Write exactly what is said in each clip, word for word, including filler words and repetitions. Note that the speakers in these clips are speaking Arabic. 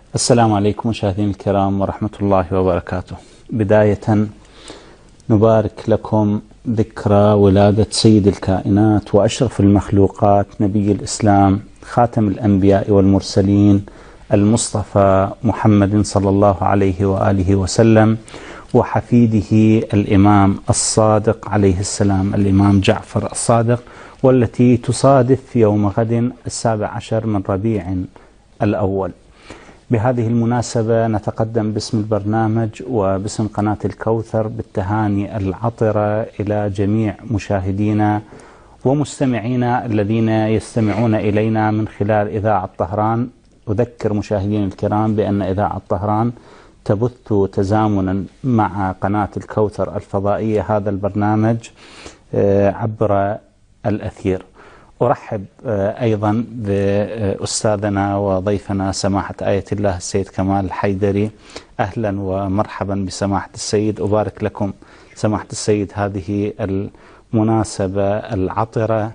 السلام عليكم مشاهدينا الكرام ورحمة الله وبركاته. بداية نبارك لكم ذكرى ولادة سيد الكائنات وأشرف المخلوقات نبي الإسلام خاتم الأنبياء والمرسلين المصطفى محمد صلى الله عليه وآله وسلم وحفيده الإمام الصادق عليه السلام الإمام جعفر الصادق، والتي تصادف يوم غد السابع عشر من ربيع الأول. بهذه المناسبة نتقدم باسم البرنامج وباسم قناة الكوثر بالتهاني العطرة إلى جميع مشاهدينا ومستمعينا الذين يستمعون إلينا من خلال إذاعة طهران. أذكر مشاهدينا الكرام بأن إذاعة طهران تبث تزامنا مع قناة الكوثر الفضائية هذا البرنامج عبر الأثير. أرحب أيضا بأستاذنا وضيفنا سماحة آية الله السيد كمال الحيدري. أهلا ومرحبا بسماحة السيد. أبارك لكم سماحة السيد هذه المناسبة العطرة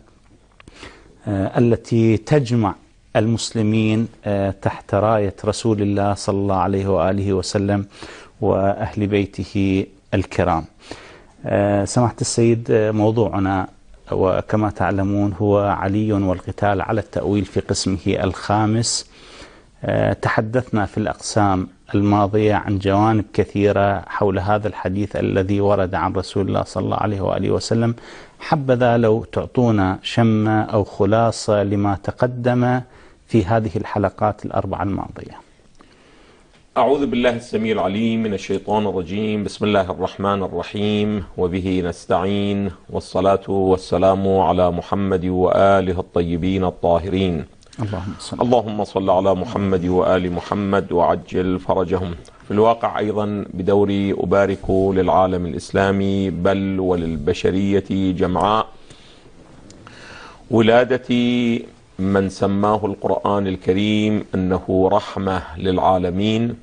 التي تجمع المسلمين تحت راية رسول الله صلى الله عليه وآله وسلم وأهل بيته الكرام. سماحة السيد، موضوعنا وكما تعلمون هو علي والقتال على التأويل في قسمه الخامس. تحدثنا في الأقسام الماضية عن جوانب كثيرة حول هذا الحديث الذي ورد عن رسول الله صلى الله عليه وآله وسلم. حبذا لو تعطونا شمة أو خلاصة لما تقدم في هذه الحلقات الأربعة الماضية. أعوذ بالله السميع العليم من الشيطان الرجيم. بسم الله الرحمن الرحيم، وبه نستعين، والصلاة والسلام على محمد وآله الطيبين الطاهرين. اللهم صل اللهم صل على محمد وآل محمد وعجل فرجهم. في الواقع أيضا بدوري أبارك للعالم الإسلامي بل وللبشرية جمعاء ولادتي من سماه القرآن الكريم أنه رحمة للعالمين.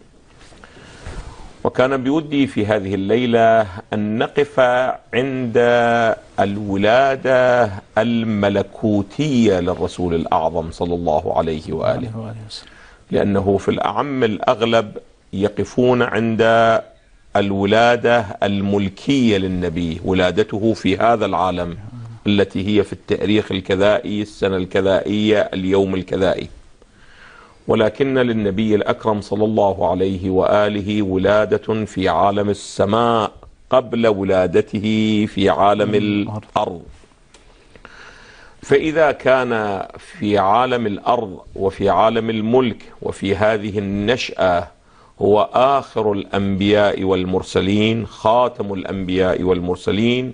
وكان بودي في هذه الليلة أن نقف عند الولادة الملكوتية للرسول الأعظم صلى الله عليه وآله وسلم، لأنه في الأعم الأغلب يقفون عند الولادة الملكية للنبي، ولادته في هذا العالم التي هي في التاريخ الكذائي، السنة الكذائية، اليوم الكذائي. ولكن للنبي الأكرم صلى الله عليه وآله ولادة في عالم السماء قبل ولادته في عالم الأرض. فإذا كان في عالم الأرض وفي عالم الملك وفي هذه النشأة هو آخر الأنبياء والمرسلين، خاتم الأنبياء والمرسلين،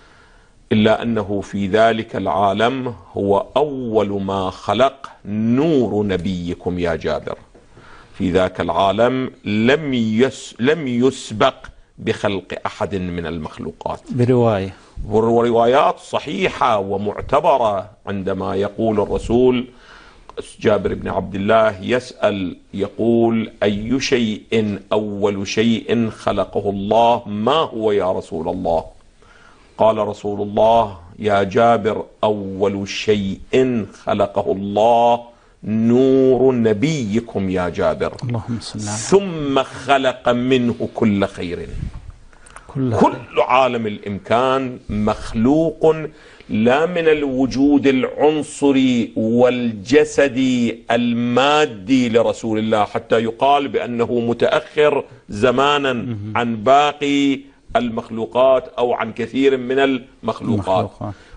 إلا أنه في ذلك العالم هو أول ما خلق نور نبيكم يا جابر. في ذاك العالم لم يس لم يسبق بخلق أحد من المخلوقات برواية وروايات صحيحة ومعتبرة. عندما يقول الرسول جابر بن عبد الله يسأل يقول: أي شيء أول شيء خلقه الله؟ ما هو يا رسول الله؟ قال رسول الله: يا جابر، أول شيء خلقه الله نور نبيكم يا جابر، اللهم صل على ثم خلق منه كل خير. كل, كل عالم الإمكان مخلوق لا من الوجود العنصري والجسدي المادي لرسول الله حتى يقال بأنه متأخر زمانا عن باقي المخلوقات أو عن كثير من المخلوقات،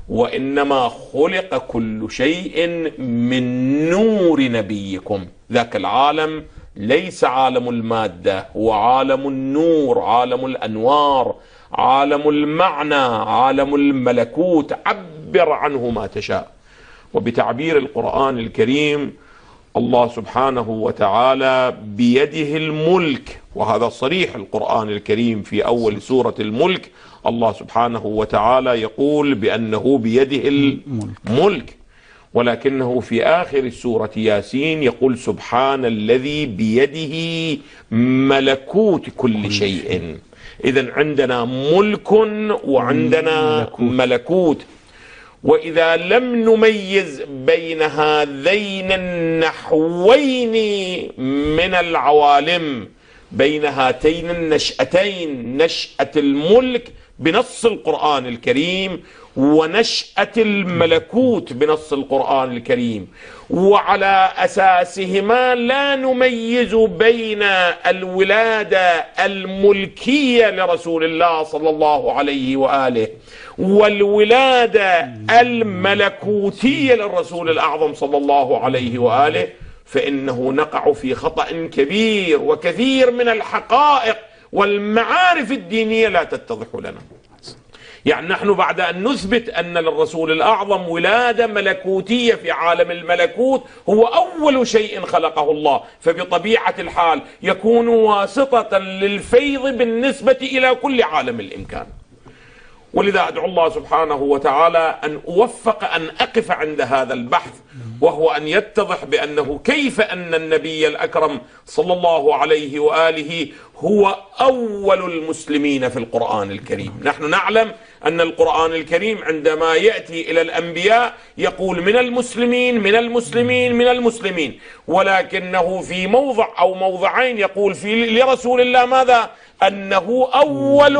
وإنما خلق كل شيء من نور نبيكم. ذاك العالم ليس عالم المادة، هو عالم النور، عالم الأنوار، عالم المعنى، عالم الملكوت. عبر عنه ما تشاء. وبتعبير القرآن الكريم الله سبحانه وتعالى بيده الملك، وهذا صريح القرآن الكريم في أول سورة الملك. الله سبحانه وتعالى يقول بأنه بيده الملك، ولكنه في آخر سورة ياسين يقول: سبحان الذي بيده ملكوت كل شيء. إذن عندنا ملك وعندنا ملكوت. وإذا لم نميز بين هذين النحوين من العوالم، بين هاتين النشأتين، نشأة الملك بنص القرآن الكريم ونشأة الملكوت بنص القرآن الكريم، وعلى أساسهما لا نميز بين الولادة الملكية لرسول الله صلى الله عليه وآله والولادة الملكوتية للرسول الأعظم صلى الله عليه وآله، فإنه نقع في خطأ كبير، وكثير من الحقائق والمعارف الدينية لا تتضح لنا. يعني نحن بعد أن نثبت أن للرسول الأعظم ولادة ملكوتية في عالم الملكوت، هو أول شيء خلقه الله، فبطبيعة الحال يكون واسطة للفيض بالنسبة إلى كل عالم الإمكان. ولذا أدعو الله سبحانه وتعالى أن أوفق أن أقف عند هذا البحث، وهو أن يتضح بأنه كيف أن النبي الأكرم صلى الله عليه وآله هو أول المسلمين في القرآن الكريم. نحن نعلم أن القرآن الكريم عندما يأتي إلى الأنبياء يقول من المسلمين من المسلمين من المسلمين، ولكنه في موضع أو موضعين يقول في لرسول الله ماذا؟ أنه أول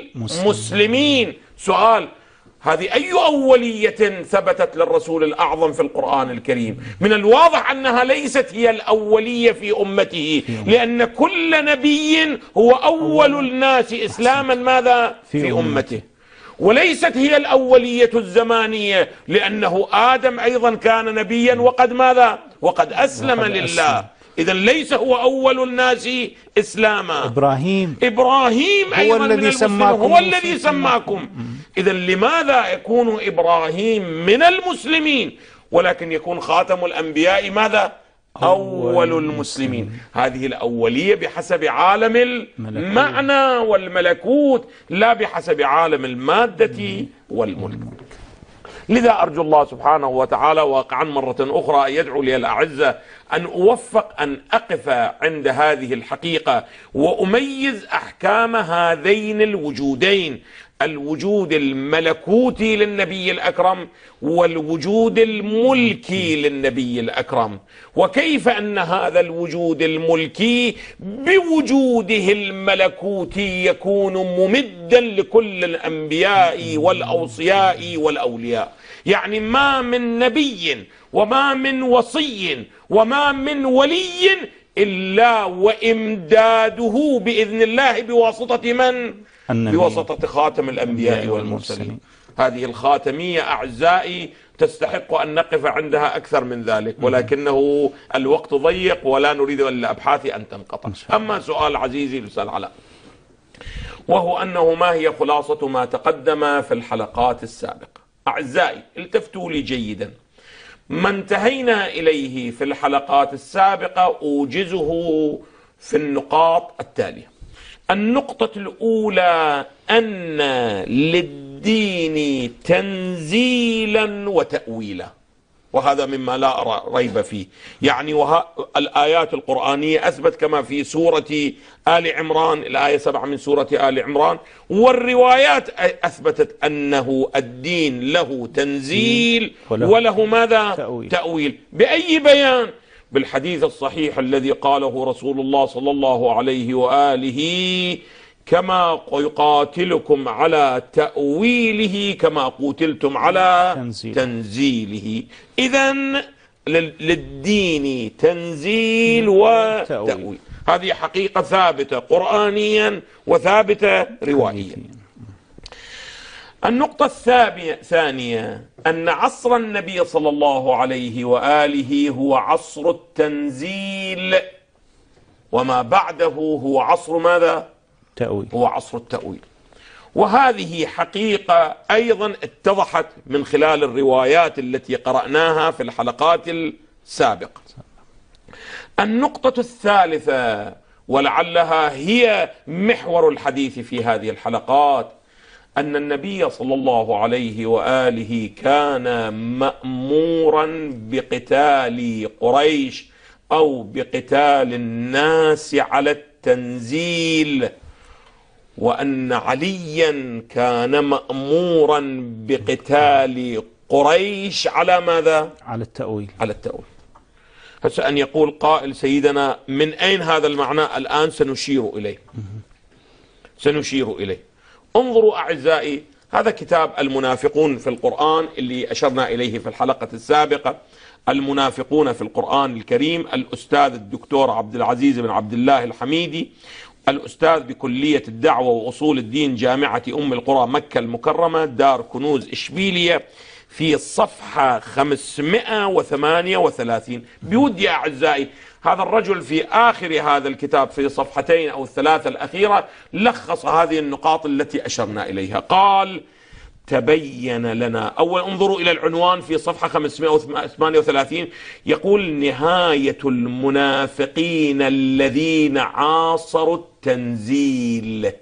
المسلمين. سؤال: هذه أي أولية ثبتت للرسول الأعظم في القرآن الكريم؟ من الواضح أنها ليست هي الأولية في أمته، لأن كل نبي هو أول الناس إسلاما ماذا؟ في أمته. وليست هي الأولية الزمانية، لأنه آدم أيضا كان نبيا وقد ماذا؟ وقد أسلم وقد لله أسلم. إذا ليس هو أول الناس إسلاما. إبراهيم إبراهيم أيضا من المسلمين، هو الذي سماكم. إذا لماذا يكون إبراهيم من المسلمين ولكن يكون خاتم الأنبياء ماذا؟ أول المسلمين. هذه الأولية بحسب عالم المعنى والملكوت، لا بحسب عالم المادة والملك. لذا أرجو الله سبحانه وتعالى واقعا مرة أخرى أن يدعو لي الأعزة أن أوفق أن أقف عند هذه الحقيقة وأميز أحكام هذين الوجودين، الوجود الملكوتي للنبي الأكرم والوجود الملكي للنبي الأكرم، وكيف أن هذا الوجود الملكي بوجوده الملكوتي يكون ممدا لكل الأنبياء والأوصياء والأولياء. يعني ما من نبي وما من وصي وما من ولي إلا وإمداده بإذن الله بواسطة من؟ النبي. بواسطة خاتم الأنبياء والمرسلين. هذه الخاتمية أعزائي تستحق أن نقف عندها أكثر من ذلك، ولكنه الوقت ضيق ولا نريد أن أبحاثي أن تنقطع. أما سؤال عزيزي الأستاذ علاء، وهو أنه ما هي خلاصة ما تقدم في الحلقات السابقة؟ أعزائي التفتوا لي جيدا. ما انتهينا إليه في الحلقات السابقة أوجزه في النقاط التالية. النقطة الأولى أن للدين تنزيلا وتأويلا، وهذا مما لا أرى ريب فيه. يعني وها الآيات القرآنية أثبت كما في سورة آل عمران الآية سبعة من سورة آل عمران، والروايات أثبتت أنه الدين له تنزيل وله ماذا؟ تأويل. تأويل. بأي بيان؟ بالحديث الصحيح الذي قاله رسول الله صلى الله عليه وآله: كما يقاتلكم على تأويله كما قتلتم على تنزيل. تنزيله. إذن للدين تنزيل وتأويل، هذه حقيقة ثابتة قرآنيا وثابتة روائيا. النقطة الثانية أن عصر النبي صلى الله عليه وآله هو عصر التنزيل، وما بعده هو عصر ماذا؟ تأويل. هو عصر التأويل. وهذه حقيقة أيضا اتضحت من خلال الروايات التي قرأناها في الحلقات السابقة. النقطة الثالثة ولعلها هي محور الحديث في هذه الحلقات، أن النبي صلى الله عليه وآله كان مأمورا بقتال قريش أو بقتال الناس على التنزيل، وأن عليا كان مأمورا بقتال قريش على ماذا؟ على التأويل. على التأويل. هسه أن يقول قائل سيدنا من أين هذا المعنى؟ الآن سنشير إليه سنشير إليه انظروا أعزائي، هذا كتاب المنافقون في القرآن اللي أشرنا إليه في الحلقة السابقة. المنافقون في القرآن الكريم، الأستاذ الدكتور عبد العزيز بن عبد الله الحميدي، الأستاذ بكلية الدعوة وأصول الدين جامعة أم القرى مكة المكرمة دار كنوز إشبيلية، في الصفحة خمسمائة وثمانية وثلاثين. بودي أعزائي هذا الرجل في آخر هذا الكتاب في صفحتين أو الثلاثة الأخيرة لخص هذه النقاط التي أشرنا إليها. قال تبين لنا، أول انظروا إلى العنوان في صفحة خمسمائة وثمانية وثلاثين، يقول نهاية المنافقين الذين عاصروا التنزيل.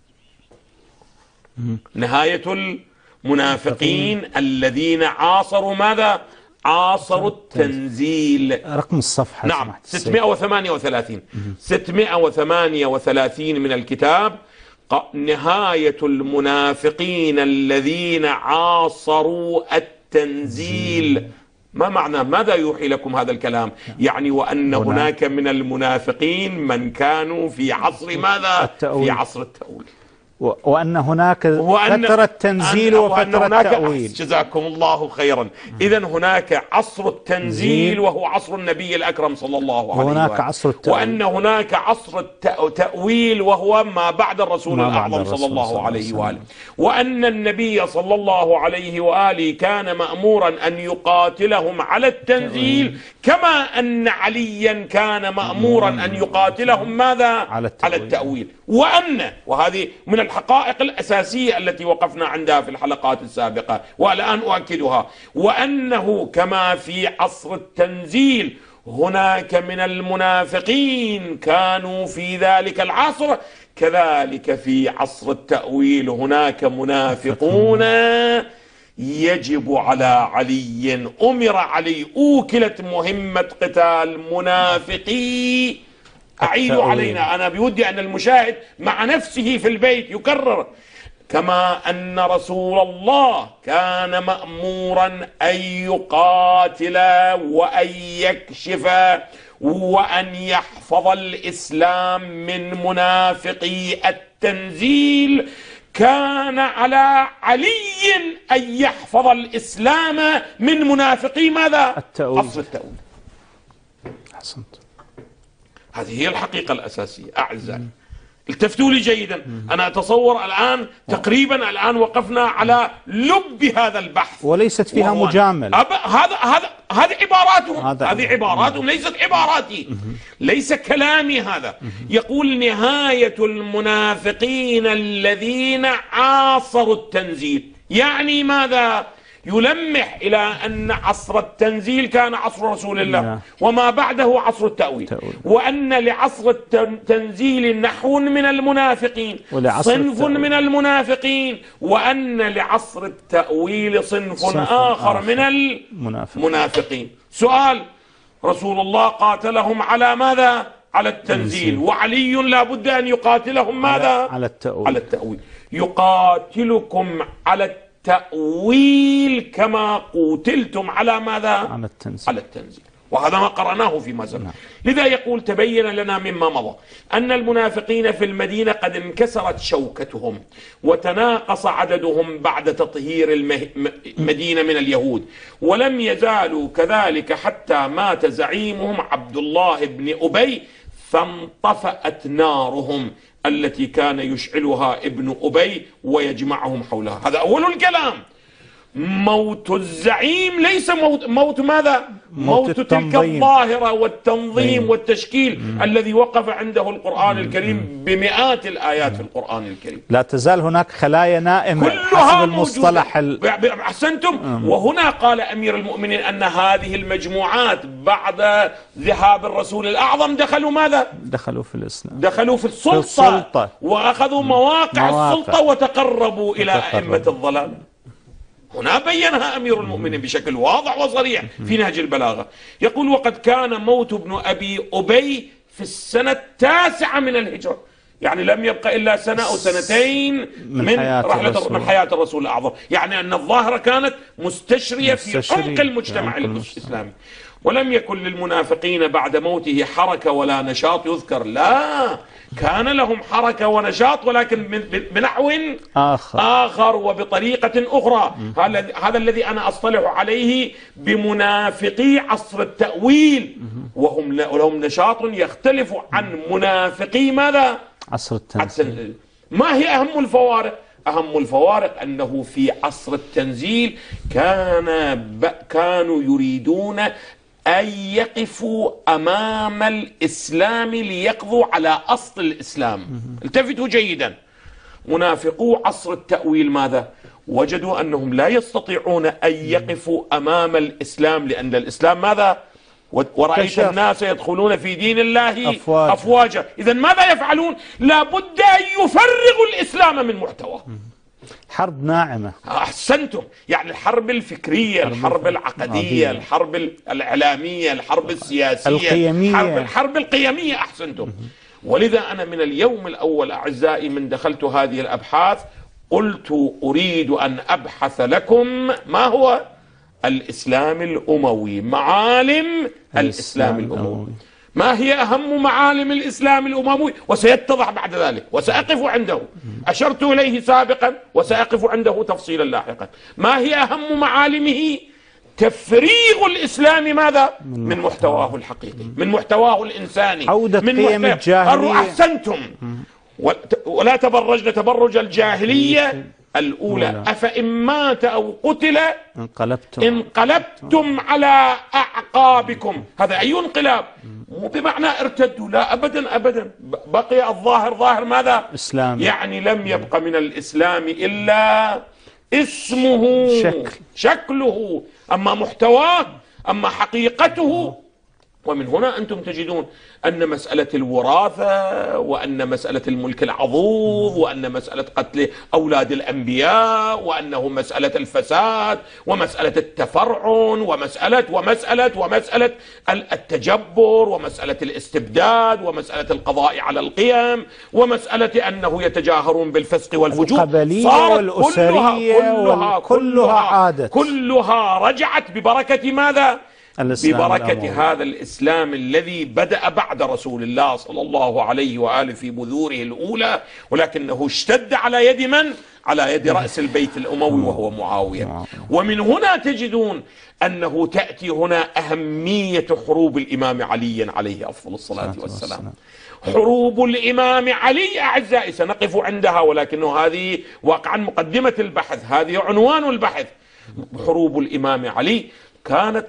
نهاية المنافقين الذين عاصروا ماذا؟ عاصروا التنزيل. رقم الصفحة. نعم ستمائة وثمانية وثلاثين. ستمائة وثمانية وثلاثين من الكتاب. نهاية المنافقين الذين عاصروا التنزيل. ما معنى؟ ماذا يوحي لكم هذا الكلام؟ يعني وأن هناك من المنافقين من كانوا في عصر ماذا؟ في عصر التأويل. وأن هناك فترة تنزيل وفترة تأويل. جزاكم الله خيرا. إذا هناك عصر التنزيل وهو عصر النبي الأكرم صلى الله عليه وسلم، وهناك عصر التأويل، وأن هناك عصر التأويل وهو ما بعد الرسول الأعظم صلى الله عليه وآله، وأن النبي صلى الله عليه وآله كان مأمورا أن يقاتلهم على التنزيل كما أن عليا كان مأمورا أن يقاتلهم ماذا؟ على التأويل. على التأويل. وأن، وهذه من الحقائق الأساسية التي وقفنا عندها في الحلقات السابقة والآن أؤكدها، وأنه كما في عصر التنزيل هناك من المنافقين كانوا في ذلك العصر، كذلك في عصر التأويل هناك منافقون يجب على علي، أمر علي، أوكلت مهمة قتال منافقي. أعيد علينا، أنا بودي أن المشاهد مع نفسه في البيت يكرر، كما أن رسول الله كان مأمورا أن يقاتل وأن يكشف وأن يحفظ الإسلام من منافقي التنزيل، كان على علي أن يحفظ الإسلام من منافقي ماذا؟ التأويل. عصر التأويل. حسنت. هذه هي الحقيقة الأساسية أعزائي. التفتوا لي جيدا، أنا أتصور الآن تقريبا الآن وقفنا على لب هذا البحث، وليست فيها مجامل. هذا هذا هذه عباراتهم، هذه عباراتهم ليست عباراتي، ليس كلامي هذا. يقول نهاية المنافقين الذين عاصروا التنزيل، يعني ماذا؟ يلمح إلى أن عصر التنزيل كان عصر رسول الله وما بعده عصر التأويل، وأن لعصر التنزيل نحو من المنافقين، صنف من المنافقين، وأن لعصر التأويل صنف آخر من المنافقين. سؤال: رسول الله قاتلهم على ماذا؟ على التنزيل، وعلي لا بد أن يقاتلهم ماذا؟ على التأويل. على التأويل. يقاتلكم على التأويل تأويل كما قتلتم على ماذا؟ على التنزيل. على التنزيل. وهذا ما قرأناه فيما سبق. نعم. لذا يقول تبين لنا مما مضى أن المنافقين في المدينة قد انكسرت شوكتهم وتناقص عددهم بعد تطهير المدينة من اليهود، ولم يزالوا كذلك حتى مات زعيمهم عبد الله بن أبي فانطفأت نارهم التي كان يشعلها ابن أبي ويجمعهم حولها. هذا أول الكلام. موت الزعيم ليس موت, موت ماذا؟ موت, موت تلك الظاهرة والتنظيم والتشكيل مم. الذي وقف عنده القرآن مم. الكريم بمئات الآيات مم. في القرآن الكريم. لا تزال هناك خلايا نائمة حسب المصطلح ال... أحسنتم. مم. وهنا قال أمير المؤمنين أن هذه المجموعات بعد ذهاب الرسول الأعظم دخلوا ماذا؟ دخلوا في الإسلام، دخلوا في السلطة, في السلطة. وأخذوا مواقع, مواقع السلطة وتقربوا إلى أئمة الضلال. هنا بينها أمير المؤمنين بشكل واضح وصريح في نهج البلاغة. يقول: وقد كان موت ابن أبي أبي في السنة التاسعة من الهجرة. يعني لم يبقى إلا سنة أو سنتين من, من حياة رحلة الرسول. من حياة الرسول الأعظم، يعني أن الظاهرة كانت مستشرية في مستشري عمق المجتمع الإسلامي. ولم يكن للمنافقين بعد موته حركة ولا نشاط يذكر، لا، كان لهم حركة ونشاط ولكن بنحو آخر, آخر وبطريقة أخرى. هذا الذي أنا أصطلح عليه بمنافقي عصر التأويل، وهم لهم نشاط يختلف عن منافقي ماذا؟ عصر التنزيل. ما هي أهم الفوارق؟ أهم الفوارق أنه في عصر التنزيل كان كانوا يريدون أن يقفوا أمام الإسلام ليقضوا على أصل الإسلام. التفتوا جيدا، منافقو عصر التأويل ماذا؟ وجدوا أنهم لا يستطيعون أن يقفوا أمام الإسلام، لأن الإسلام ماذا؟ ورأيت الناس يدخلون في دين الله أفواجا, أفواجا. إذن ماذا يفعلون؟ لابد أن يفرغوا الإسلام من محتواه. حرب ناعمة. أحسنتم، يعني الحرب الفكرية، الحرب العقدية، الحرب الإعلامية، الحرب السياسية، القيمية. الحرب, الحرب القيمية. أحسنتم. ولذا أنا من اليوم الأول أعزائي من دخلت هذه الأبحاث قلت أريد أن أبحث لكم ما هو الإسلام الأموي، معالم الإسلام الأموي. ما هي أهم معالم الإسلام الأموي؟ وسيتضح بعد ذلك وسأقف عنده، أشرت إليه سابقا وسأقف عنده تفصيلا لاحقا. ما هي أهم معالمه؟ تفريغ الإسلام ماذا؟ من محتواه الحقيقي، من محتواه الإنساني، عودة قيم الجاهلية. أحسنتم. ولا تبرجن تبرج الجاهلية الأولى، أفإن مات أو قتل انقلبتم انقلبتم على أعقابكم. هذا أي انقلاب؟ مو بمعنى ارتدوا، لا أبدا أبدا، بقي الظاهر ظاهر ماذا؟ إسلام. يعني لم يبق من الإسلام إلا اسمه، شكل. شكله، أما محتواه، أما حقيقته. ومن هنا أنتم تجدون أن مسألة الوراثة، وأن مسألة الملك العضوض، وأن مسألة قتل أولاد الأنبياء، وأنه مسألة الفساد، ومسألة التفرعن، ومسألة ومسألة ومسألة التجبر، ومسألة الاستبداد، ومسألة القضاء على القيم، ومسألة أنه يتجاهرون بالفسق والفجور، القبلية والأسرية كلها, كلها عادت، كلها رجعت ببركة ماذا؟ ببركة الأمور. هذا الإسلام الذي بدأ بعد رسول الله صلى الله عليه وآله في بذوره الأولى، ولكنه اشتد على يد من؟ على يد رأس البيت الأموي وهو معاوية. ومن هنا تجدون أنه تأتي هنا أهمية حروب الإمام علي عليه أفضل الصلاة والسلام. حروب الإمام علي أعزائي سنقف عندها، ولكنه هذه واقعا مقدمة البحث، هذه عنوان البحث. حروب الإمام علي كانت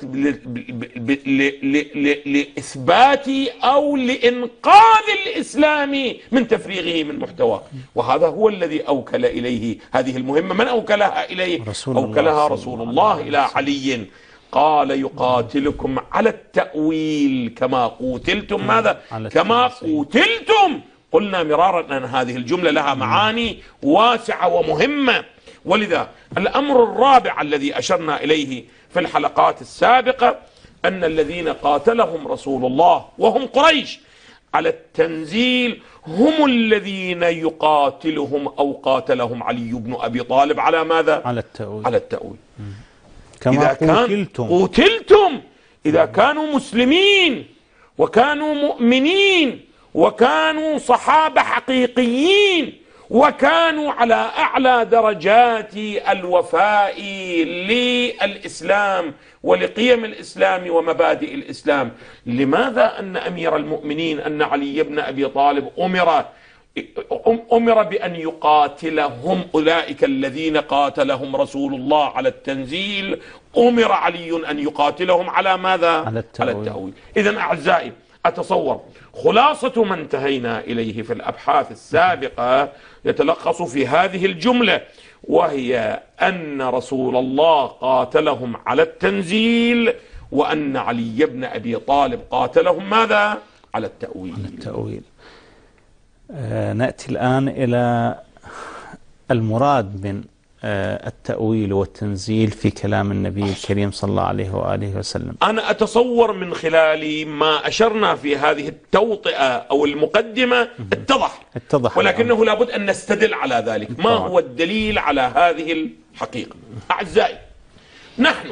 لإثبات أو لإنقاذ الإسلام من تفريغه من محتواه، وهذا هو الذي أوكل إليه هذه المهمة. من أوكلها إليه؟ رسول أوكلها رسول الله إلى علي، قال يقاتلكم على التأويل كما قتلتم ماذا؟ كما قتلتم. قلنا مرارا أن هذه الجملة لها معاني واسعة ومهمة. ولذا الأمر الرابع الذي أشرنا إليه في الحلقات السابقة أن الذين قاتلهم رسول الله وهم قريش على التنزيل هم الذين يقاتلهم أو قاتلهم علي بن أبي طالب على ماذا؟ على التأويل. على التأويل. كما إذا قتلتم قتلتم إذا كانوا مسلمين وكانوا مؤمنين وكانوا صحابة حقيقيين وكانوا على أعلى درجات الوفاء للإسلام ولقيم الإسلام ومبادئ الإسلام، لماذا أن أمير المؤمنين أن علي بن أبي طالب أمر أمر بأن يقاتلهم أولئك الذين قاتلهم رسول الله على التنزيل؟ أمر علي أن يقاتلهم على ماذا؟ على التأويل. على التأويل. إذن أعزائي أتصور خلاصة ما انتهينا إليه في الأبحاث السابقة يتلخص في هذه الجملة، وهي أن رسول الله قاتلهم على التنزيل، وأن علي بن أبي طالب قاتلهم ماذا؟ على التأويل. على التأويل. آه نأتي الآن إلى المراد من التأويل والتنزيل في كلام النبي الكريم صلى الله عليه وآله وسلم؟ أنا أتصور من خلال ما أشرنا في هذه التوطئة أو المقدمة اتضح, اتضح ولكنه لابد أن نستدل على ذلك. ما هو الدليل على هذه الحقيقة؟ أعزائي، نحن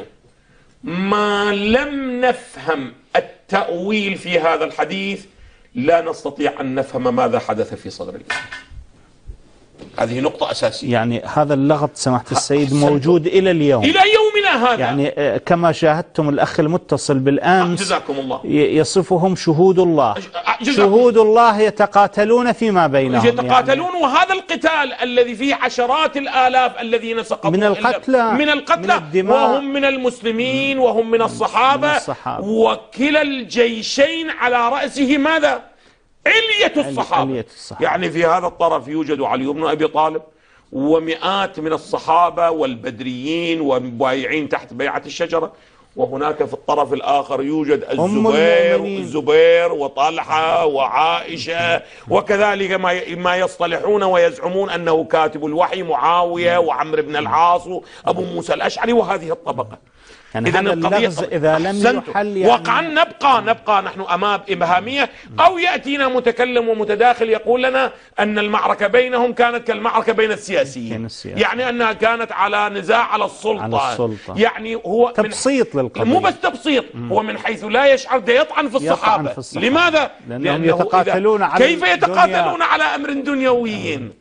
ما لم نفهم التأويل في هذا الحديث لا نستطيع أن نفهم ماذا حدث في صدر الإسلام. هذه نقطة أساسية. يعني هذا اللغط سماحة السيد موجود إلى اليوم، إلى يومنا هذا. يعني كما شاهدتم الأخ المتصل بالأمس جزاكم الله يصفهم شهود الله، شهود الله يتقاتلون فيما بينهم، يتقاتلون يعني وهذا القتال الذي فيه عشرات الآلاف الذين سقطوا من القتلى من القتلى من وهم من المسلمين وهم من الصحابة, من الصحابة. وكلا الجيشين على رأسه ماذا؟ علية الصحابة. علية الصحابة. يعني في هذا الطرف يوجد علي بن أبي طالب ومئات من الصحابة والبدريين والمبايعين تحت بيعة الشجرة، وهناك في الطرف الآخر يوجد الزبير الزبير وطلحة وعائشة، وكذلك ما ما يصطلحون ويزعمون أنه كاتب الوحي معاوية وعمرو بن العاص وأبو موسى الأشعري وهذه الطبقة. يعني إذا اللغز إذا لم يحل يعني وقعا نبقى نبقى نحن أمام إبهامية، أو يأتينا متكلم ومتداخل يقول لنا أن المعركة بينهم كانت كالمعركة بين السياسيين، يعني أنها كانت على نزاع على السلطة, على السلطة. يعني هو تبسيط للقضية، مو بس تبسيط، هو من حيث لا يشعر ده يطعن في الصحابة. يطعن في الصحابة. لماذا؟ لأنهم يتقاتلون على كيف يتقاتلون على أمر دنيويين؟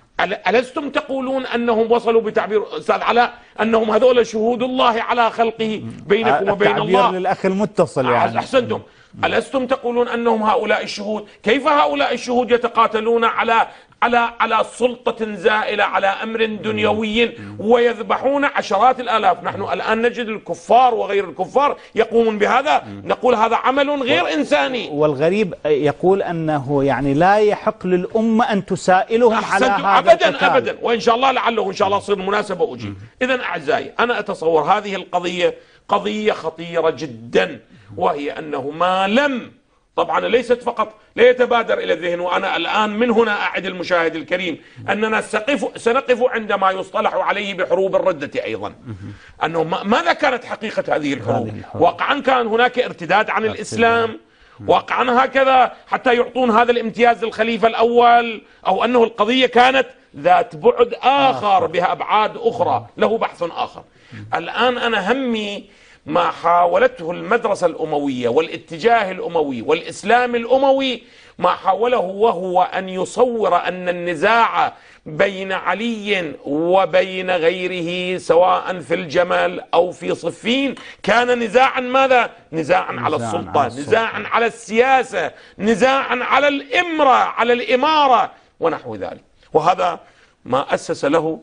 ألستم تقولون أنهم وصلوا بتعبير أستاذ علاء أنهم هذول شهود الله على خلقه بينكم وبين الله؟ التعبير للأخ المتصل يعني. أحسنتم. ألستم تقولون أنهم هؤلاء الشهود؟ كيف هؤلاء الشهود يتقاتلون على على على سلطة زائلة على أمر دنيوي ويذبحون عشرات الآلاف؟ نحن الآن نجد الكفار وغير الكفار يقومون بهذا، نقول هذا عمل غير إنساني. والغريب يقول أنه يعني لا يحق للأمة أن تسائلهم على هذا أبدا القتال. أبدا، وإن شاء الله لعله إن شاء الله تصير مناسبة أجيب. إذن أعزائي، أنا أتصور هذه القضية قضية خطيرة جدا، وهي أنه ما لم، طبعا ليست فقط لا يتبادر إلى الذهن، وأنا الآن من هنا أعد المشاهد الكريم أننا سنقف, سنقف عندما يصطلح عليه بحروب الردة أيضا، أنه ماذا كانت حقيقة هذه الحروب؟ واقعا كان هناك ارتداد عن الإسلام، واقعا هكذا حتى يعطون هذا الامتياز للخليفة الأول، أو أنه القضية كانت ذات بعد آخر بها أبعاد أخرى له بحث آخر. الآن أنا همي ما حاولته المدرسة الأموية والاتجاه الأموي والإسلام الأموي، ما حاوله وهو أن يصور أن النزاع بين علي وبين غيره سواء في الجمل أو في صفين كان نزاعا ماذا؟ نزاعا على السلطة، نزاعا على السياسة، نزاعا على الإمرة، على الإمارة ونحو ذلك. وهذا ما أسس له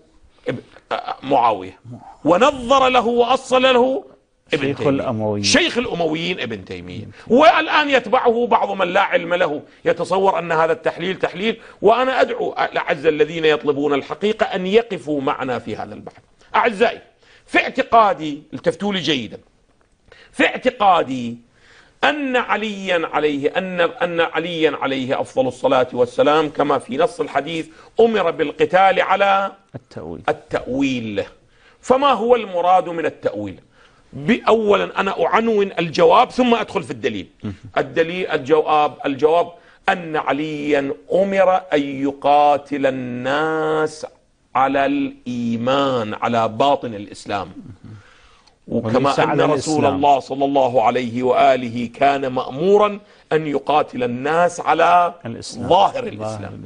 معاوية ونظر له وأصل له ابن شيخ الأمويين. شيخ الأمويين ابن تيمية، والآن يتبعه بعض من لا علم له يتصور أن هذا التحليل تحليل. وأنا أدعو الأعزة الذين يطلبون الحقيقة أن يقفوا معنا في هذا البحث. أعزائي، في اعتقادي، التفتوا لي جيدا، في اعتقادي أن عليا عليه أن أن عليا عليه أفضل الصلاة والسلام كما في نص الحديث أمر بالقتال على التأويل. التأويل. فما هو المراد من التأويل؟ بأولا أنا أعنون الجواب ثم أدخل في الدليل. الدليل الجواب الجواب أن عليا أمر أن يقاتل الناس على الإيمان، على باطن الإسلام، وكما أن رسول الله صلى الله عليه وآله كان مأمورا أن يقاتل الناس على الإسلام. ظاهر الإسلام.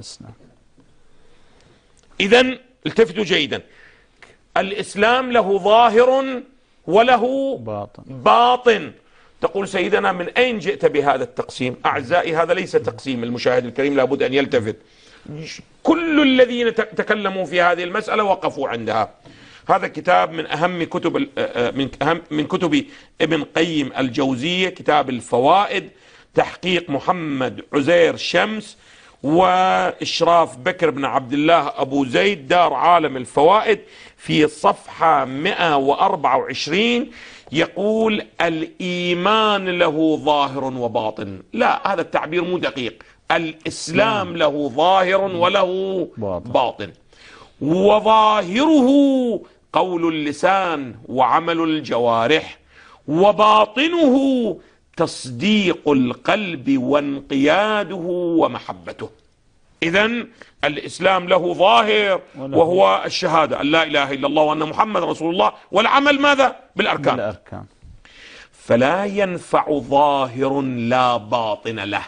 إذن التفتوا جيدا، الإسلام له ظاهر وله باطن. باطن. تقول سيدنا من أين جئت بهذا التقسيم؟ أعزائي، هذا ليس تقسيم، المشاهد الكريم لابد أن يلتفت. كل الذين تكلموا في هذه المسألة وقفوا عندها. هذا كتاب من أهم كتب من أهم من كتب ابن قيم الجوزية، كتاب الفوائد، تحقيق محمد عزير شمس وإشراف بكر بن عبد الله أبو زيد، دار عالم الفوائد، في صفحة مئة وأربعة وعشرين يقول الإيمان له ظاهر وباطن. لا، هذا التعبير مو دقيق. الإسلام له ظاهر وله باطن. وظاهره قول اللسان وعمل الجوارح، وباطنه تصديق القلب وانقياده ومحبته. إذن الإسلام له ظاهر وهو الشهادة أن لا إله إلا الله وأن محمد رسول الله، والعمل ماذا؟ بالأركان. بالأركان. فلا ينفع ظاهر لا باطن له.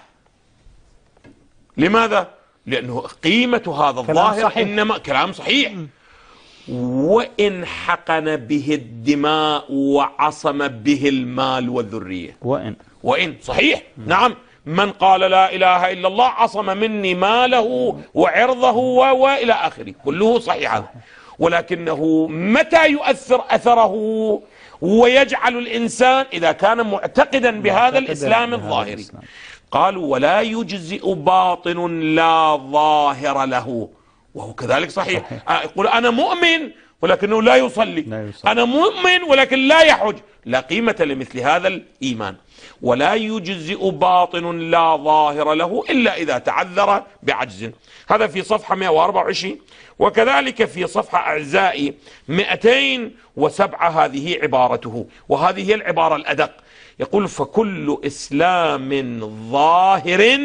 لماذا؟ لأنه قيمة هذا الظاهر صحيح. إنما كلام صحيح. وإن حقن به الدماء وعصم به المال والذرية، وإن وإن صحيح. نعم، من قال لا إله إلا الله عصم مني ماله وعرضه وإلى آخره، كله صحيح. ولكنه متى يؤثر أثره ويجعل الإنسان إذا كان معتقدا بهذا الإسلام الظاهري؟ قالوا ولا يجزئ باطن لا ظاهر له، وهو كذلك صحيح. صحيح. يقول أنا مؤمن ولكنه لا يصلي. لا يصلي، أنا مؤمن ولكن لا يحج، لا قيمة لمثل هذا الإيمان. ولا يجزئ باطن لا ظاهر له إلا إذا تعذر بعجز. هذا في صفحة مئة وأربعة وعشرين. وكذلك في صفحة أعزائي مئتين وسبعة هذه عبارته، وهذه هي العبارة الأدق. يقول فكل إسلام ظاهر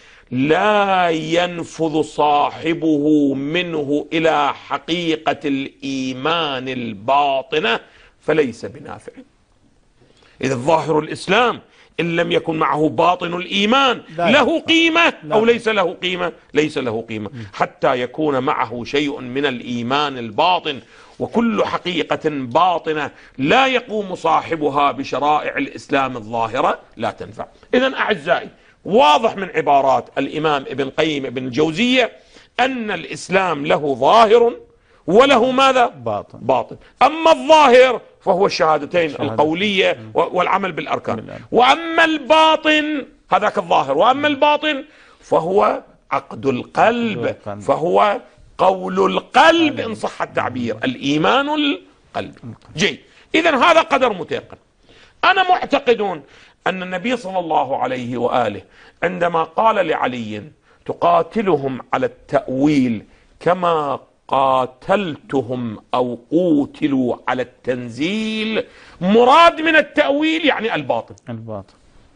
لا ينفذ صاحبه منه إلى حقيقة الإيمان الباطنة فليس بنافع. إذا ظاهر الإسلام إن لم يكن معه باطن الإيمان له قيمة أو ليس له قيمة؟ ليس له قيمة، حتى يكون معه شيء من الإيمان الباطن. وكل حقيقة باطنة لا يقوم صاحبها بشرائع الإسلام الظاهرة لا تنفع. إذن أعزائي، واضح من عبارات الإمام ابن قيم ابن الجوزية أن الإسلام له ظاهر وله ماذا؟ باطن. باطن. أما الظاهر فهو الشهادتين شهادة. القولية والعمل بالأركان. بالأركان. وأما الباطن هذاك الظاهر، وأما الباطن فهو عقد القلب، القلب. فهو قول القلب إن صح التعبير، الإيمان القلب. جيد. إذن هذا قدر متيقن. أنا معتقد أن النبي صلى الله عليه وآله عندما قال لعلي تقاتلهم على التأويل كما قاتلتهم أو قوتلوا على التنزيل، مراد من التأويل يعني الباطن. الباطن.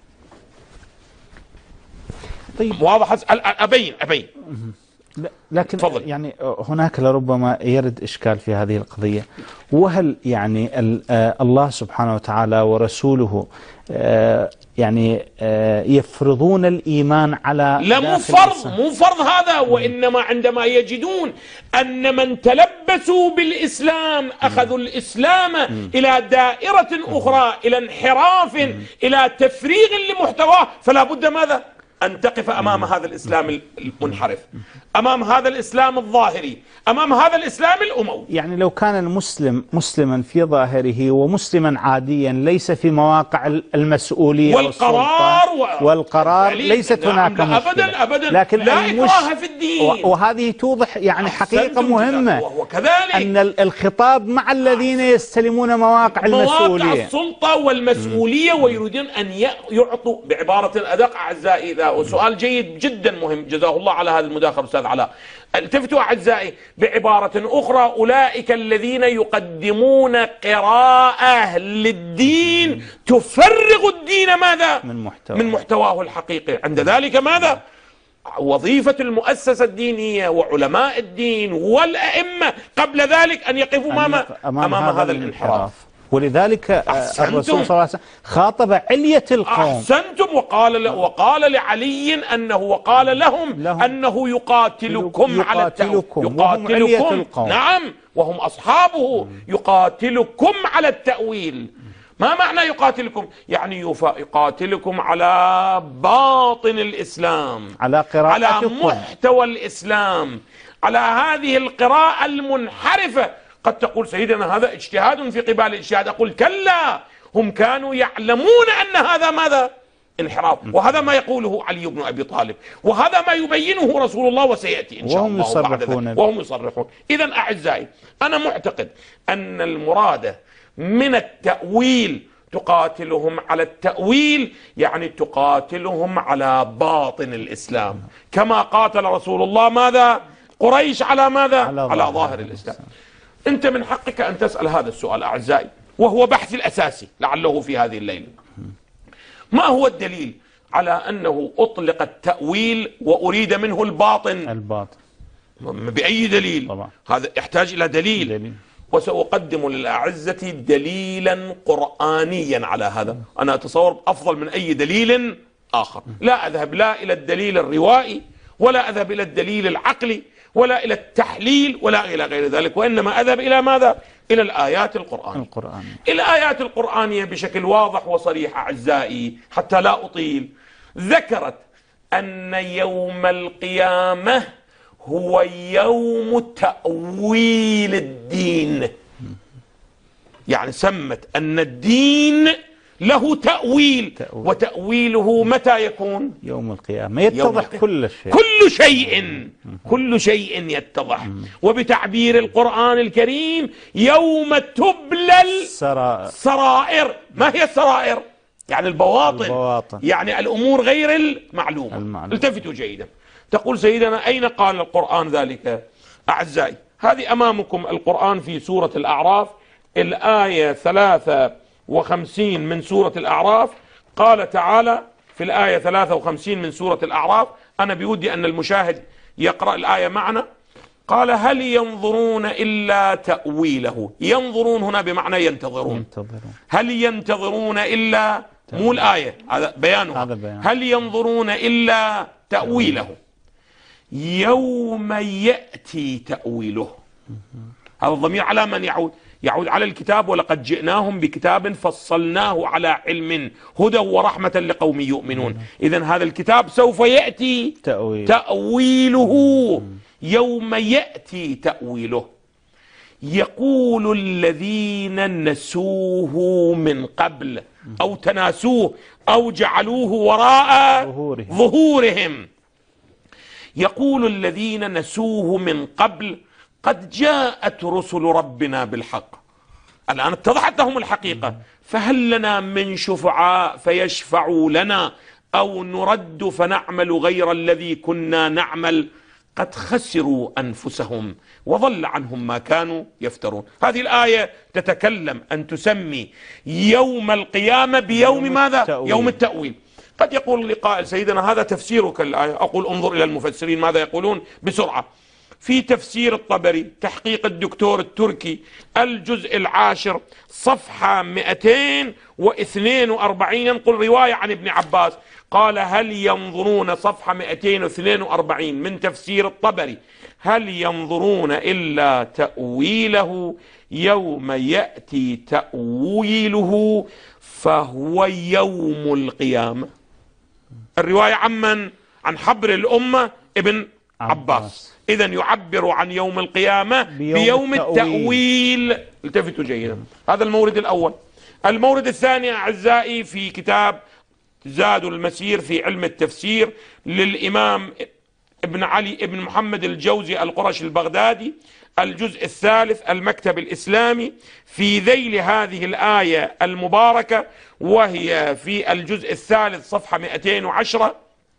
طيب واضح. أبين أبين لكن فضل. يعني هناك لربما يرد إشكال في هذه القضية، وهل يعني الله سبحانه وتعالى ورسوله يعني يفرضون الإيمان على لا مو فرض، مو فرض هذا، وإنما عندما يجدون أن من تلبسوا بالإسلام أخذوا الإسلام إلى دائرة أخرى، إلى انحراف، إلى تفريغ لمحتواه، فلا بد ماذا؟ أن تقف أمام هذا الإسلام المنحرف، أمام هذا الإسلام الظاهري، أمام هذا الإسلام الأموي. يعني لو كان المسلم مسلما في ظاهره ومسلما عاديا ليس في مواقع المسؤولية والقرار و... والقرار ليست هناك مشكلة. أبدا أبدا لكن لا إكراه في الدين. وهذه توضح يعني حقيقة مهمة، وكذلك أن الخطاب مع الذين يستلمون مواقع المسؤولية، مواقع السلطة والمسؤولية، ويريدون أن يعطوا بعبارة أدق أعزائي. ذا وسؤال جيد جدا مهم، جزاه الله على هذا المداخلة أستاذ علاء. التفتوا أعزائي بعبارة أخرى، أولئك الذين يقدمون قراءة للدين تفرغ الدين ماذا؟ من محتواه من محتواه الحقيقي. عند ذلك ماذا؟ وظيفة المؤسسة الدينية وعلماء الدين والأئمة قبل ذلك أن يقفوا أمام, أمام, أمام هذا الانحراف. ولذلك الرسول صلى الله عليه وسلم خاطب علية القوم. أحسنتم. وقال وقال لعلي أنه وقال لهم, لهم أنه يقاتلكم, يقاتلكم على التأويل. يقاتلكم، نعم، وهم أصحابه. يقاتلكم على التأويل. ما معنى يقاتلكم؟ يعني يقاتلكم على باطن الإسلام، على قراءتكم، على محتوى الإسلام، على هذه القراءة المنحرفة. قد تقول سيدنا هذا اجتهاد في قبال الاجتهاد، أقول كلا، هم كانوا يعلمون أن هذا ماذا؟ انحراف. وهذا ما يقوله علي بن أبي طالب، وهذا ما يبينه رسول الله وسيأتي إن شاء الله بعد ذلك، وهم يصرحون. إذن أعزائي، أنا معتقد أن المراد من التأويل تقاتلهم على التأويل، يعني تقاتلهم على باطن الإسلام، كما قاتل رسول الله ماذا؟ قريش على ماذا؟ على, على ظاهر الإسلام. أنت من حقك أن تسأل هذا السؤال أعزائي، وهو بحثي الأساسي لعله في هذه الليلة. ما هو الدليل على أنه أطلق التأويل وأريد منه الباطن؟ الباطن بأي دليل؟ طبعا. هذا يحتاج إلى دليل, دليل. وسأقدم للأعزة دليلا قرآنيا على هذا. أنا أتصور أفضل من أي دليل آخر. لا أذهب لا إلى الدليل الروائي، ولا أذهب إلى الدليل العقلي، ولا إلى التحليل، ولا إلى غير ذلك، وإنما أذهب إلى ماذا؟ إلى الآيات القرآنية. القرآن. الآيات القرآنية بشكل واضح وصريح أعزائي حتى لا أطيل ذكرت أن يوم القيامة هو يوم تأويل الدين. يعني سمت أن الدين له تأويل, تأويل. وتأويله متى يكون؟ يوم القيامة يتضح كل شيء. كل شيء كل شيء يتضح. وبتعبير القرآن الكريم يوم تبلى السرائر. ما هي السرائر؟ يعني البواطن. البواطن يعني الأمور غير المعلومة, المعلومة. التفتوا جيدا. تقول سيدنا أين قال القرآن ذلك؟ أعزائي هذه أمامكم القرآن في سورة الأعراف الآية ثلاثة وخمسين من سورة الأعراف. قال تعالى في الآية ثلاثة وخمسين من سورة الأعراف، أنا بودي أن المشاهد يقرأ الآية معنا. قال هل ينظرون إلا تأويله. ينظرون هنا بمعنى ينتظرون. ينتظرون. هل ينتظرون إلا مو الآية، هذا بيانها. بيان. هل ينظرون إلا تأويله يوم يأتي تأويله. هذا الضمير على من يعود؟ يعود على الكتاب. ولقد جئناهم بكتاب فصلناه على علم هدى ورحمة لقوم يؤمنون. إذن هذا الكتاب سوف يأتي تأويل. تأويله يوم يأتي تأويله. يقول الذين نسوه من قبل أو تناسوه أو جعلوه وراء ظهورهم, ظهورهم. يقول الذين نسوه من قبل قد جاءت رسل ربنا بالحق. الآن اتضحت لهم الحقيقة، فهل لنا من شفعاء فيشفعوا لنا أو نرد فنعمل غير الذي كنا نعمل قد خسروا أنفسهم وضل عنهم ما كانوا يفترون. هذه الآية تتكلم أن تسمي يوم القيامة بيوم يوم ماذا؟ التأويل. يوم التأويل. قد يقول لقائل سيدنا هذا تفسيرك الآية. أقول انظر إلى المفسرين ماذا يقولون بسرعة. في تفسير الطبري تحقيق الدكتور التركي الجزء العاشر صفحة مئتين واثنين وأربعين ينقل رواية عن ابن عباس قال هل ينظرون صفحة مئتين واثنين وأربعين من تفسير الطبري هل ينظرون إلا تأويله يوم يأتي تأويله فهو يوم القيامة. الرواية عمن؟ عن حبر الأمة ابن عباس, عباس. إذن يعبر عن يوم القيامة بيوم, بيوم التأويل. التفتوا جيدا. هذا المورد الأول. المورد الثاني أعزائي في كتاب زاد المسير في علم التفسير للإمام ابن علي ابن محمد الجوزي القرشي البغدادي الجزء الثالث المكتب الإسلامي في ذيل هذه الآية المباركة وهي في الجزء الثالث صفحة مئتين وعشرة.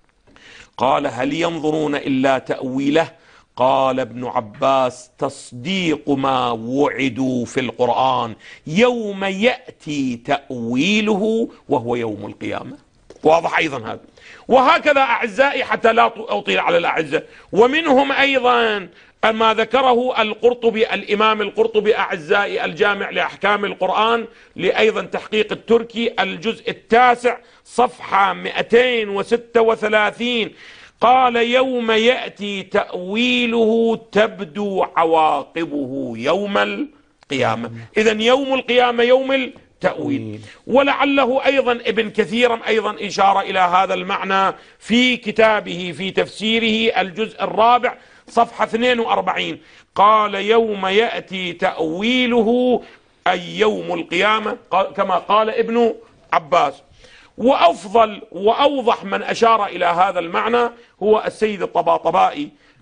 قال هل ينظرون إلا تأويله قال ابن عباس تصديق ما وعدوا في القرآن يوم يأتي تأويله وهو يوم القيامة. واضح أيضا هذا. وهكذا أعزائي حتى لا أطيل على الأعزة. ومنهم أيضا ما ذكره القرطبي الإمام القرطبي أعزائي الجامع لأحكام القرآن لأيضا تحقيق التركي الجزء التاسع صفحة مئتين وستة وثلاثين قال يوم يأتي تأويله تبدو عواقبه يوم القيامة. إذن يوم القيامة يوم التأويل. ولعله أيضا ابن كثير أيضا إشارة إلى هذا المعنى في كتابه في تفسيره الجزء الرابع صفحة اثنين وأربعين قال يوم يأتي تأويله أي يوم القيامة كما قال ابن عباس. وأفضل وأوضح من أشار إلى هذا المعنى هو السيد الطباطبائي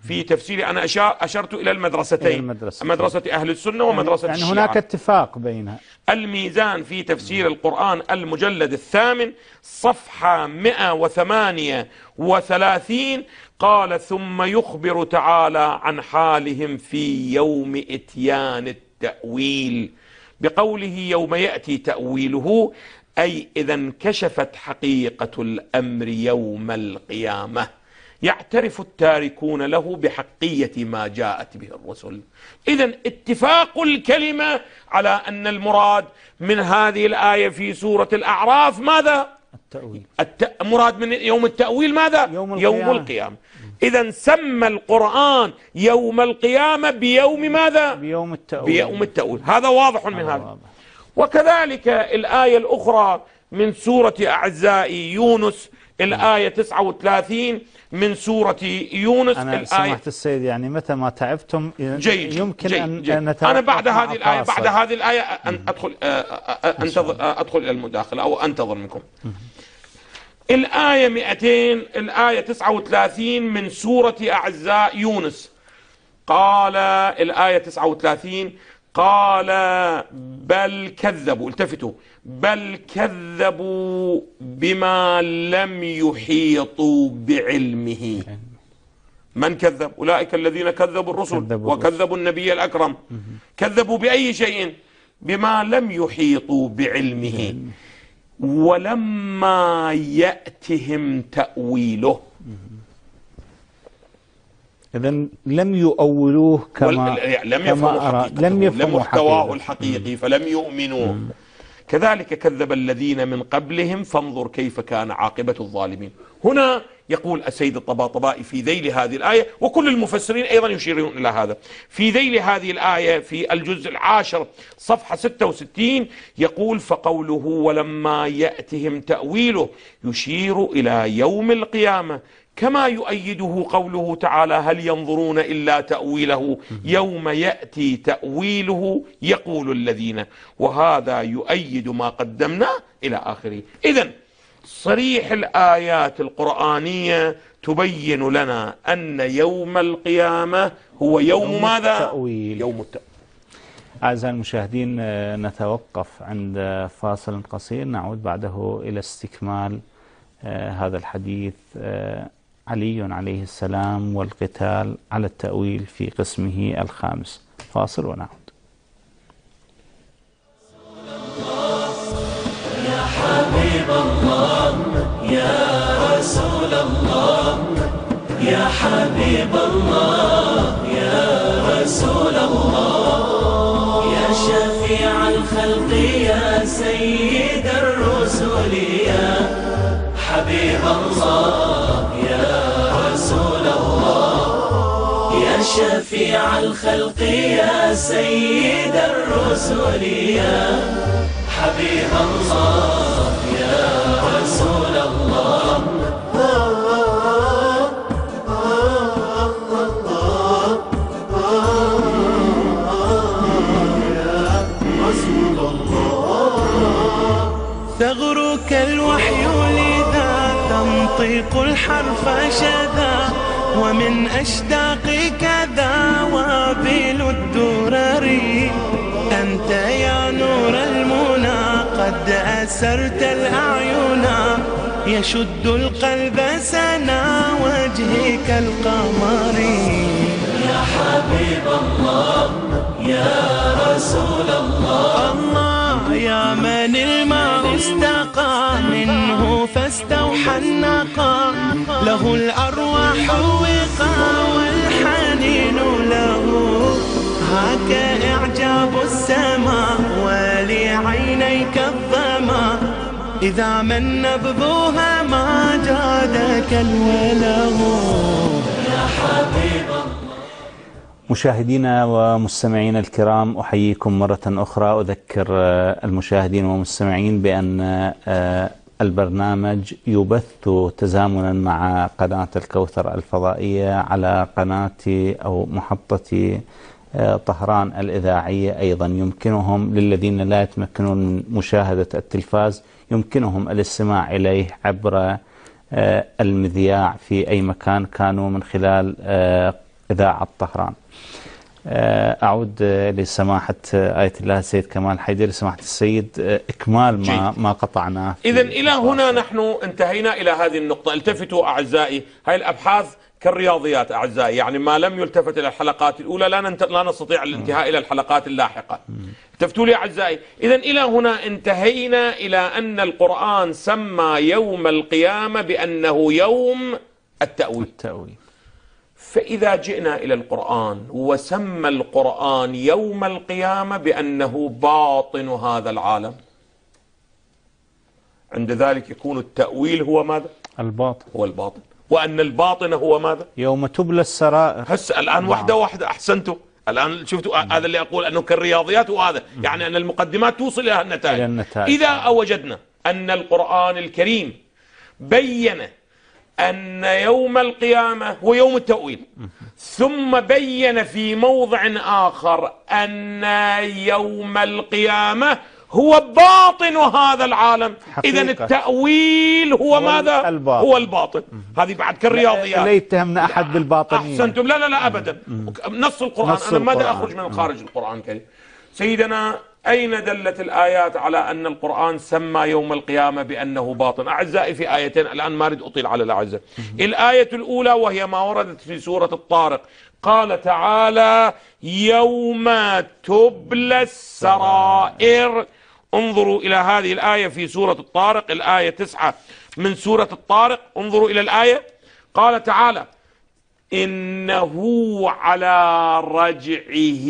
في تفسيري أنا أشرت إلى المدرستين، المدرسة, مدرسة أهل السنة ومدرسة يعني الشيعة. هناك اتفاق بينها. الميزان في تفسير القرآن المجلد الثامن صفحة مئة وثمانية وثلاثين قال: ثم يخبر تعالى عن حالهم في يوم إتيان التأويل بقوله: يوم يأتي تأويله، أي إذا انكشفت حقيقة الأمر يوم القيامة، يعترف التاركون له بحقية ما جاءت به الرسل. إذن اتفاق الكلمة على أن المراد من هذه الآية في سورة الأعراف ماذا؟ التأويل. الت... مراد من يوم التأويل ماذا؟ يوم القيامة, يوم القيامة. إذن سمى القرآن يوم القيامة بيوم ماذا؟ بيوم التأويل. بيوم التأويل. هذا واضح من هذا. واضح. وكذلك الآية الأخرى من سورة أعزائي يونس، الآية تسعة وثلاثين من سورة يونس. أنا الآية سمحت السيد، يعني متى ما تعبتم جيد يمكن جيد أن جيد. نتوقف. أنا بعد هذه الآية فاصل. بعد هذه الآية أن أدخل أنتظر أدخل إلى المداخلة أو أنتظر منكم. الآية مئتين، الآية تسعة وثلاثين من سورة أعزاء يونس، قال الآية تسعة وثلاثين قال: بل كذبوا، التفتوا، بل كذبوا بما لم يحيطوا بعلمه. من كذب؟ أولئك الذين كذبوا الرسل وكذبوا النبي الأكرم. كذبوا بأي شيء؟ بما لم يحيطوا بعلمه ولما يأتهم تأويله. إذن لم يؤولوه كما لم يفهموا حقيقته، لم يفهموا محتواه الحقيقي فلم يؤمنوا. مم. كذلك كذب الذين من قبلهم فانظر كيف كان عاقبة الظالمين. هنا يقول السيد الطباطبائي في ذيل هذه الآية، وكل المفسرين أيضا يشيرون إلى هذا، في ذيل هذه الآية في الجزء العاشر صفحة ستة وستين يقول: فقوله ولما يأتهم تأويله يشير إلى يوم القيامة، كما يؤيده قوله تعالى: هل ينظرون إلا تأويله يوم يأتي تأويله يقول الذين، وهذا يؤيد ما قدمنا إلى آخره. إذن صريح الآيات القرآنية تبين لنا أن يوم القيامة هو يوم, يوم ماذا؟ التأويل. يوم التأويل. أعزائي المشاهدين، نتوقف عند فاصل قصير، نعود بعده إلى استكمال هذا الحديث: علي عليه السلام والقتال على التأويل في قسمه الخامس. فاصل ونعود. يا حبيب الله يا رسول الله، يا حبيب الله يا رسول الله، يا شفيع الخلق يا سيد الرسل، يا حبيب الله يا رسول الله، يا شفيع الخلق يا سيد الرسل، يا حبيب الله يا رسول الله. يا رسول الله، ثغرك الوحي لذا تنطق الحرف شذا، ومن أشداقك ذا وابل الدرر، أنت يا نور المنى قد أسرت الأعين، يشد القلب سنا وجهك القمر. يا حبيب الله يا رسول الله، الله يا من الماء استقى منه فاستوحى النقى، له الأرواح وقى والحنين له، هاك إعجاب السماء ولعينيك الظما، إذا من نبذوها ما جادك الوله. يا حبيب الله. مشاهدينا ومستمعينا الكرام، أحييكم مرة أخرى. أذكر المشاهدين والمستمعين بأن البرنامج يبث تزامنا مع قناة الكوثر الفضائية على قناة أو محطة طهران الإذاعية. أيضا يمكنهم للذين لا يتمكنون من مشاهدة التلفاز يمكنهم الاستماع إليه عبر المذياع في أي مكان كانوا من خلال إذاعة طهران. أعود لسماحة آية الله السيد كمال حيدر. سماحة السيد، إكمال ما ما قطعناه. إذا إلى هنا نحن انتهينا إلى هذه النقطة. التفتوا أعزائي، هاي الأبحاث كالرياضيات أعزائي، يعني ما لم يلتفت إلى الحلقات الأولى لا, ننت... لا نستطيع الانتهاء إلى الحلقات اللاحقة. التفتوا لي أعزائي. إذا إلى هنا انتهينا إلى أن القرآن سمى يوم القيامة بأنه يوم التأويل. التأويل. فإذا جئنا إلى القرآن وسمى القرآن يوم القيامة بأنه باطن هذا العالم، عند ذلك يكون التأويل هو ماذا؟ الباطن. هو الباطن. وأن الباطن هو ماذا؟ يوم تبلى السرائر. هسه الآن واحدة واحدة. أحسنتوا الآن، شفتوا هذا اللي أقول أنه كالرياضيات، وهذا يعني أن المقدمات توصل إلى النتائج. إلى النتائج. إذا وجدنا أن القرآن الكريم بين أن يوم القيامة هو يوم التأويل، ثم بين في موضع آخر أن يوم القيامة هو باطن هذا العالم، إذا التأويل هو, هو ماذا؟ الباطن. هو الباطن. هذه بعد كالرياضيات. لا يتهمنا أحد بالباطنية. أحسنتم. لا لا لا أبدا. نص القرآن. نص أنا ماذا أخرج من خارج القرآن الكريم. سيدنا، أين دلت الآيات على أن القرآن سمى يوم القيامة بأنه باطن؟ أعزائي في آيتين، الآن ما أريد أطيل على الأعزاء. الآية الأولى وهي ما وردت في سورة الطارق، قال تعالى يوم تبلى السرائر. انظروا إلى هذه الآية في سورة الطارق، الآية تسعة من سورة الطارق. انظروا إلى الآية. قال تعالى إنه على رجعه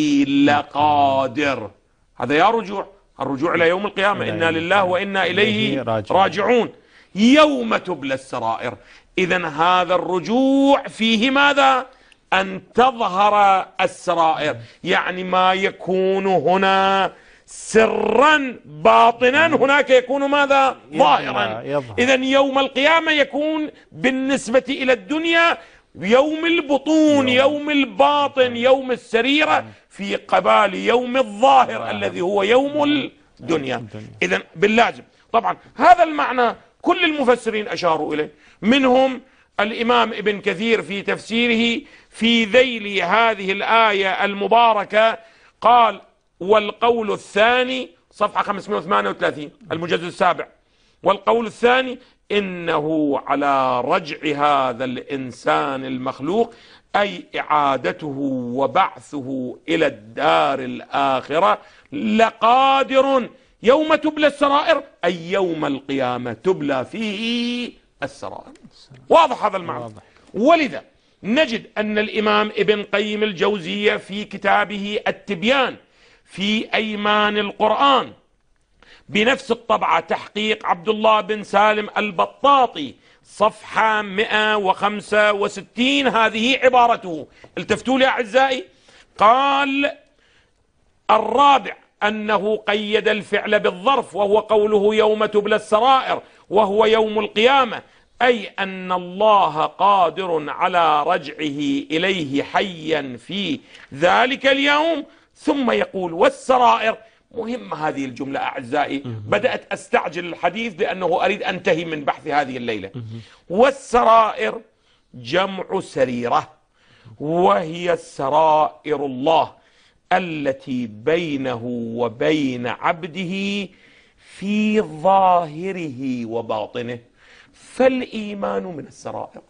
لقادر. هذا يا رجوع، الرجوع إلى يوم القيامة. إنا لله وإنا إليه راجعون. يوم تبلى السرائر. إذن هذا الرجوع فيه ماذا؟ أن تظهر السرائر، يعني ما يكون هنا سرا باطنا هناك يكون ماذا؟ ظاهرا. إذن يوم القيامة يكون بالنسبة إلى الدنيا يوم البطون، يوم الباطن، يوم السريرة، في قبال يوم الظاهر الذي هو يوم الدنيا. إذن باللازم طبعا هذا المعنى كل المفسرين أشاروا إليه، منهم الإمام ابن كثير في تفسيره في ذيل هذه الآية المباركة قال: والقول الثاني، صفحة خمسمائة وثمانية وثلاثين المجلد السابع، والقول الثاني إنه على رجع هذا الإنسان المخلوق، أي إعادته وبعثه إلى الدار الآخرة، لقادر يوم تبلى السرائر، أي يوم القيامة تبلى فيه السرائر. واضح هذا المعنى؟ ولذا نجد أن الإمام ابن قيم الجوزية في كتابه التبيان في أيمان القرآن بنفس الطبعة، تحقيق عبد الله بن سالم البطاطي، صفحة مئة وخمسة وستين، هذه عبارته. التفتوا لي أعزائي. قال: الرابع أنه قيد الفعل بالظرف، وهو قوله يوم تبلى السرائر، وهو يوم القيامة، أي أن الله قادر على رجعه إليه حيا في ذلك اليوم. ثم يقول: والسرائر. مهمة هذه الجملة أعزائي، بدأت أستعجل الحديث لأنه أريد أنتهي من بحث هذه الليلة. والسرائر جمع سريرة، وهي سرائر الله التي بينه وبين عبده في ظاهره وباطنه، فالإيمان من السرائر.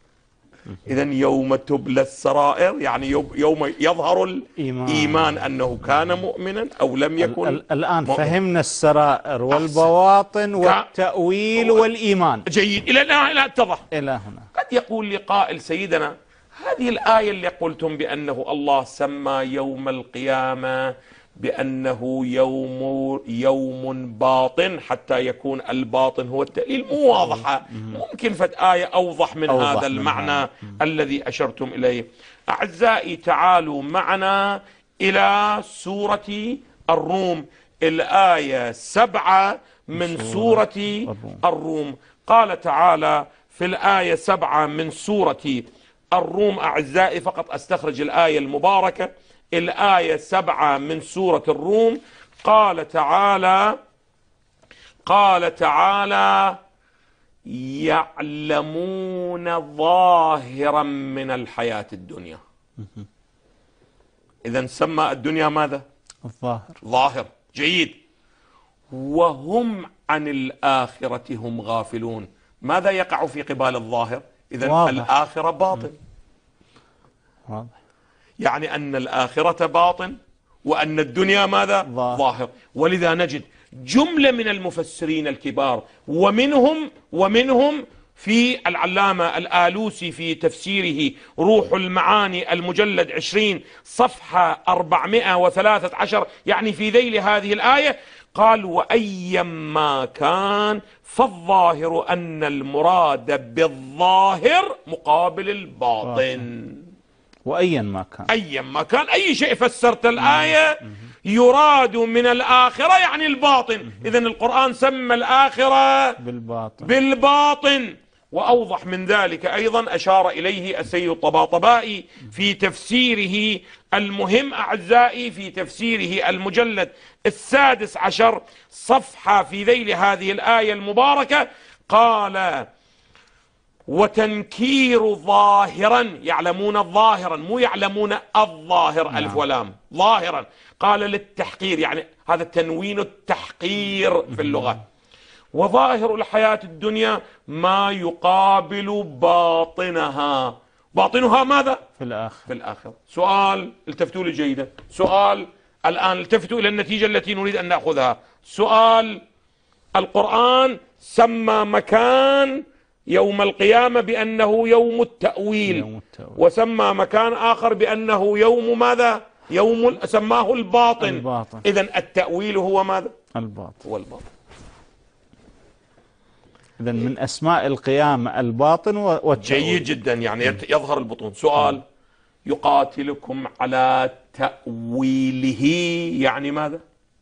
إذن يوم تبلى السرائر يعني يوم يظهر الإيمان أنه كان مؤمنا أو لم يكن. الآن مؤمن. فهمنا السرائر والبواطن والتأويل والإيمان. جيد. إلى الآن اتضح. إلى هنا قد يقول لي قائل: سيدنا، هذه الآية اللي قلتم بأنه الله سمى يوم القيامة بأنه يوم يوم باطن حتى يكون الباطن هو التأويل، مو واضحة، ممكن فت آية أوضح من أوضح هذا المعنى من الذي أشرتم إليه. أعزائي، تعالوا معنا إلى سورة الروم، الآية سبعة من سورة الروم. قال تعالى في الآية سبعة من سورة الروم، أعزائي فقط أستخرج الآية المباركة، الآية سبعة من سورة الروم. قال تعالى قال تعالى يعلمون ظاهرا من الحياة الدنيا. إذن سمى الدنيا ماذا؟ الظاهر. ظاهر. جيد. وهم عن الآخرة هم غافلون. ماذا يقع في قبال الظاهر؟ إذن الآخرة باطن. واضح. يعني أن الآخرة باطن وأن الدنيا ماذا؟ ظاهر. ظاهر. ولذا نجد جملة من المفسرين الكبار ومنهم ومنهم في العلامة الآلوسي في تفسيره روح المعاني المجلد عشرين صفحة أربعمائة وثلاثة عشر، يعني في ذيل هذه الآية، قال: وأيما كان فالظاهر أن المراد بالظاهر مقابل الباطن. وأيا ما كان، أيا ما كان، أي شيء فسرت الآية يراد من الآخرة يعني الباطن. إذن القرآن سمى الآخرة بالباطن. بالباطن. وأوضح من ذلك أيضا أشار إليه السيد الطباطبائي في تفسيره المهم أعزائي، في تفسيره المجلد السادس عشر صفحة في ذيل هذه الآية المباركة، قال: وتنكير ظاهرا، يعلمون ظاهرا مو يعلمون الظاهر. نعم. ألف ولام. ظاهرا قال للتحقير، يعني هذا تنوين التحقير في اللغة. وظاهر الحياة الدنيا ما يقابل باطنها. باطنها ماذا؟ في الآخرة. في الآخرة. سؤال، التفتوا لي جيدا، سؤال الآن، التفتوا إلى النتيجة التي نريد أن نأخذها. سؤال: القرآن سمى مكان يوم القيامة بأنه يوم التأويل, يوم التأويل. وسمى مكان آخر بأنه يوم ماذا؟ يوم سماه الباطن, الباطن. إذن التأويل هو ماذا؟ الباطن. هو الباطن. إذن من أسماء القيامة الباطن والتأويل. جيد جدا، يعني يظهر البطون. سؤال: يقاتلكم على تأويله يعني ماذا؟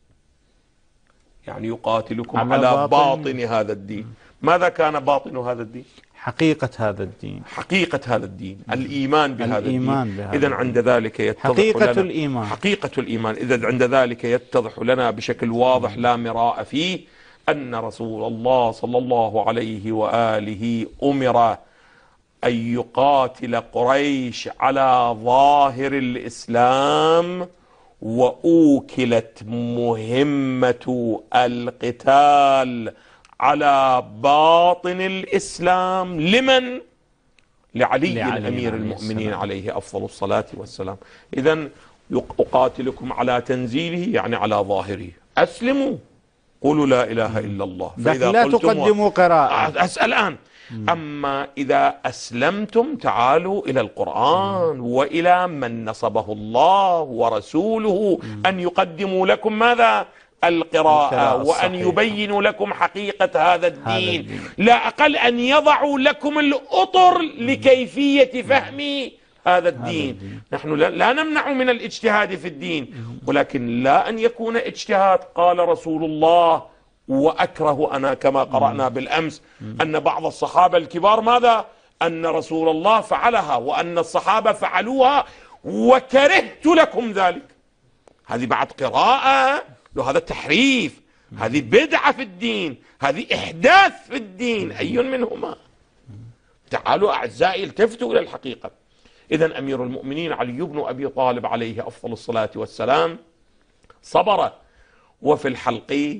يعني يقاتلكم على, على باطن, باطن هذا الدين. ماذا كان باطن هذا الدين؟ حقيقة هذا الدين. حقيقة هذا الدين، الإيمان بهذا الإيمان الدين. إذن عند ذلك يتضح حقيقة لنا الإيمان. حقيقة الإيمان. إذن عند ذلك يتضح لنا بشكل واضح لا مراء فيه أن رسول الله صلى الله عليه وآله أمر أن يقاتل قريش على ظاهر الإسلام، وأوكلت مهمة القتال على باطن الإسلام لمن؟ لعلي, لعلي أمير المؤمنين عليه أفضل الصلاة والسلام. إذن أقاتلكم على تنزيله يعني على ظاهره. أسلموا، قولوا لا إله إلا الله. فإذا لا تقدموا قراءة. أسأل الآن. أما إذا أسلمتم تعالوا إلى القرآن وإلى من نصبه الله ورسوله أن يقدموا لكم ماذا؟ القراءة، وأن يبينوا لكم حقيقة هذا الدين. هذا الدين. لا أقل أن يضعوا لكم الأطر لكيفية فهم هذا الدين. هذا الدين. نحن لا نمنع من الاجتهاد في الدين، ولكن لا أن يكون اجتهاد قال رسول الله. وأكره أنا كما قرأنا بالأمس أن بعض الصحابة الكبار ماذا؟ أن رسول الله فعلها وأن الصحابة فعلوها وكرهت لكم ذلك. هذه بعد قراءة، هذا تحريف، هذه بدعة في الدين، هذه إحداث في الدين، أي منهما؟ تعالوا أعزائي التفتوا إلى الحقيقة. إذن أمير المؤمنين علي بن أبي طالب عليه أفضل الصلاة والسلام صبر، وفي الحلق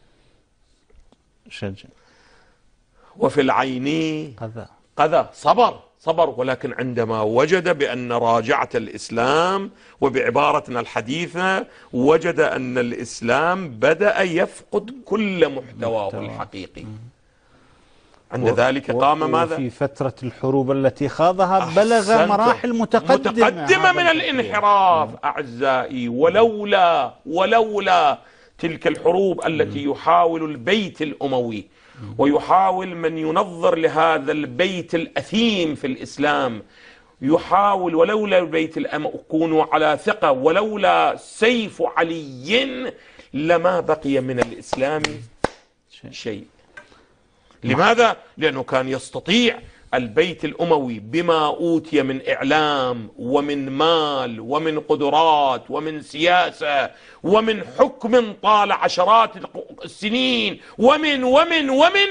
شجع، وفي العين قذى قذى. صبر صبر، ولكن عندما وجد بأن راجعة الإسلام، وبعبارتنا الحديثة وجد أن الإسلام بدأ يفقد كل محتواه الحقيقي، عند ذلك قام ماذا؟ في فترة الحروب التي خاضها بلغ مراحل متقدمة, متقدمة من الانحراف أعزائي. ولولا ولولا تلك الحروب التي يحاول البيت الأموي ويحاول من ينظر لهذا البيت الأثيم في الإسلام، يحاول، ولولا البيت الأموي كونوا على ثقة، ولولا سيف علي لما بقي من الإسلام شيء. لماذا؟ لأنه كان يستطيع البيت الأموي بما أوتي من إعلام ومن مال ومن قدرات ومن سياسة ومن حكم طال عشرات السنين ومن ومن ومن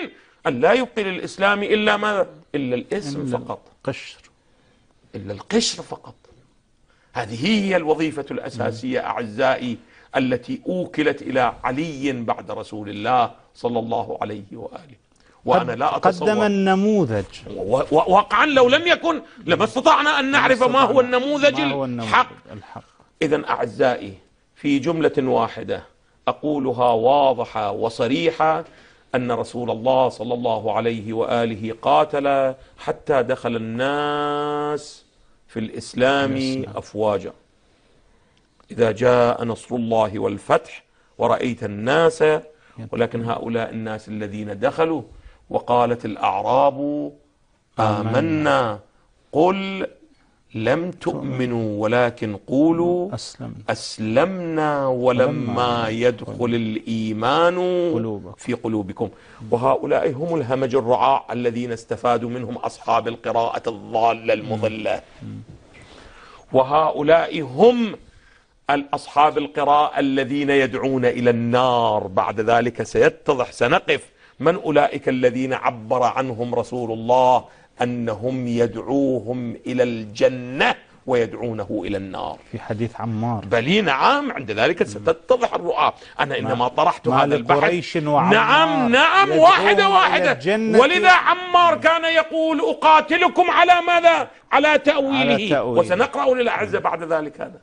أن لا يبقي للإسلام إلا ماذا؟ إلا الاسم إلا فقط، القشر، إلا القشر فقط. هذه هي الوظيفة الأساسية أعزائي التي أوكلت إلى علي بعد رسول الله صلى الله عليه وآله. وأنا لا أتصور قدم النموذج، واقعا لو لم يكن لما استطعنا أن نعرف ما هو النموذج الحق. إذن أعزائي في جملة واحدة أقولها واضحة وصريحة أن رسول الله صلى الله عليه وآله قاتل حتى دخل الناس في الإسلام أفواجا. إذا جاء نصر الله والفتح ورأيت الناس، ولكن هؤلاء الناس الذين دخلوا وقالت الأعراب آمنا قل لم تؤمنوا ولكن قولوا أسلمنا, أسلمنا ولما يدخل الإيمان في قلوبكم. وهؤلاء هم الهمج الرعاع الذين استفادوا منهم أصحاب القراءة الضالة المضلة، وهؤلاء هم الأصحاب القراءة الذين يدعون إلى النار. بعد ذلك سيتضح، سنقف من أولئك الذين عبر عنهم رسول الله أنهم يدعوهم إلى الجنة ويدعونه إلى النار في حديث عمار. بلي نعم، عند ذلك ستتضح الرؤى. أنا إنما طرحت هذا البحث نعم نعم واحدة واحدة. ولذا عمار كان يقول أقاتلكم على ماذا؟ على تأويله, على تأويله. وسنقرأ للأعزة بعد ذلك. هذا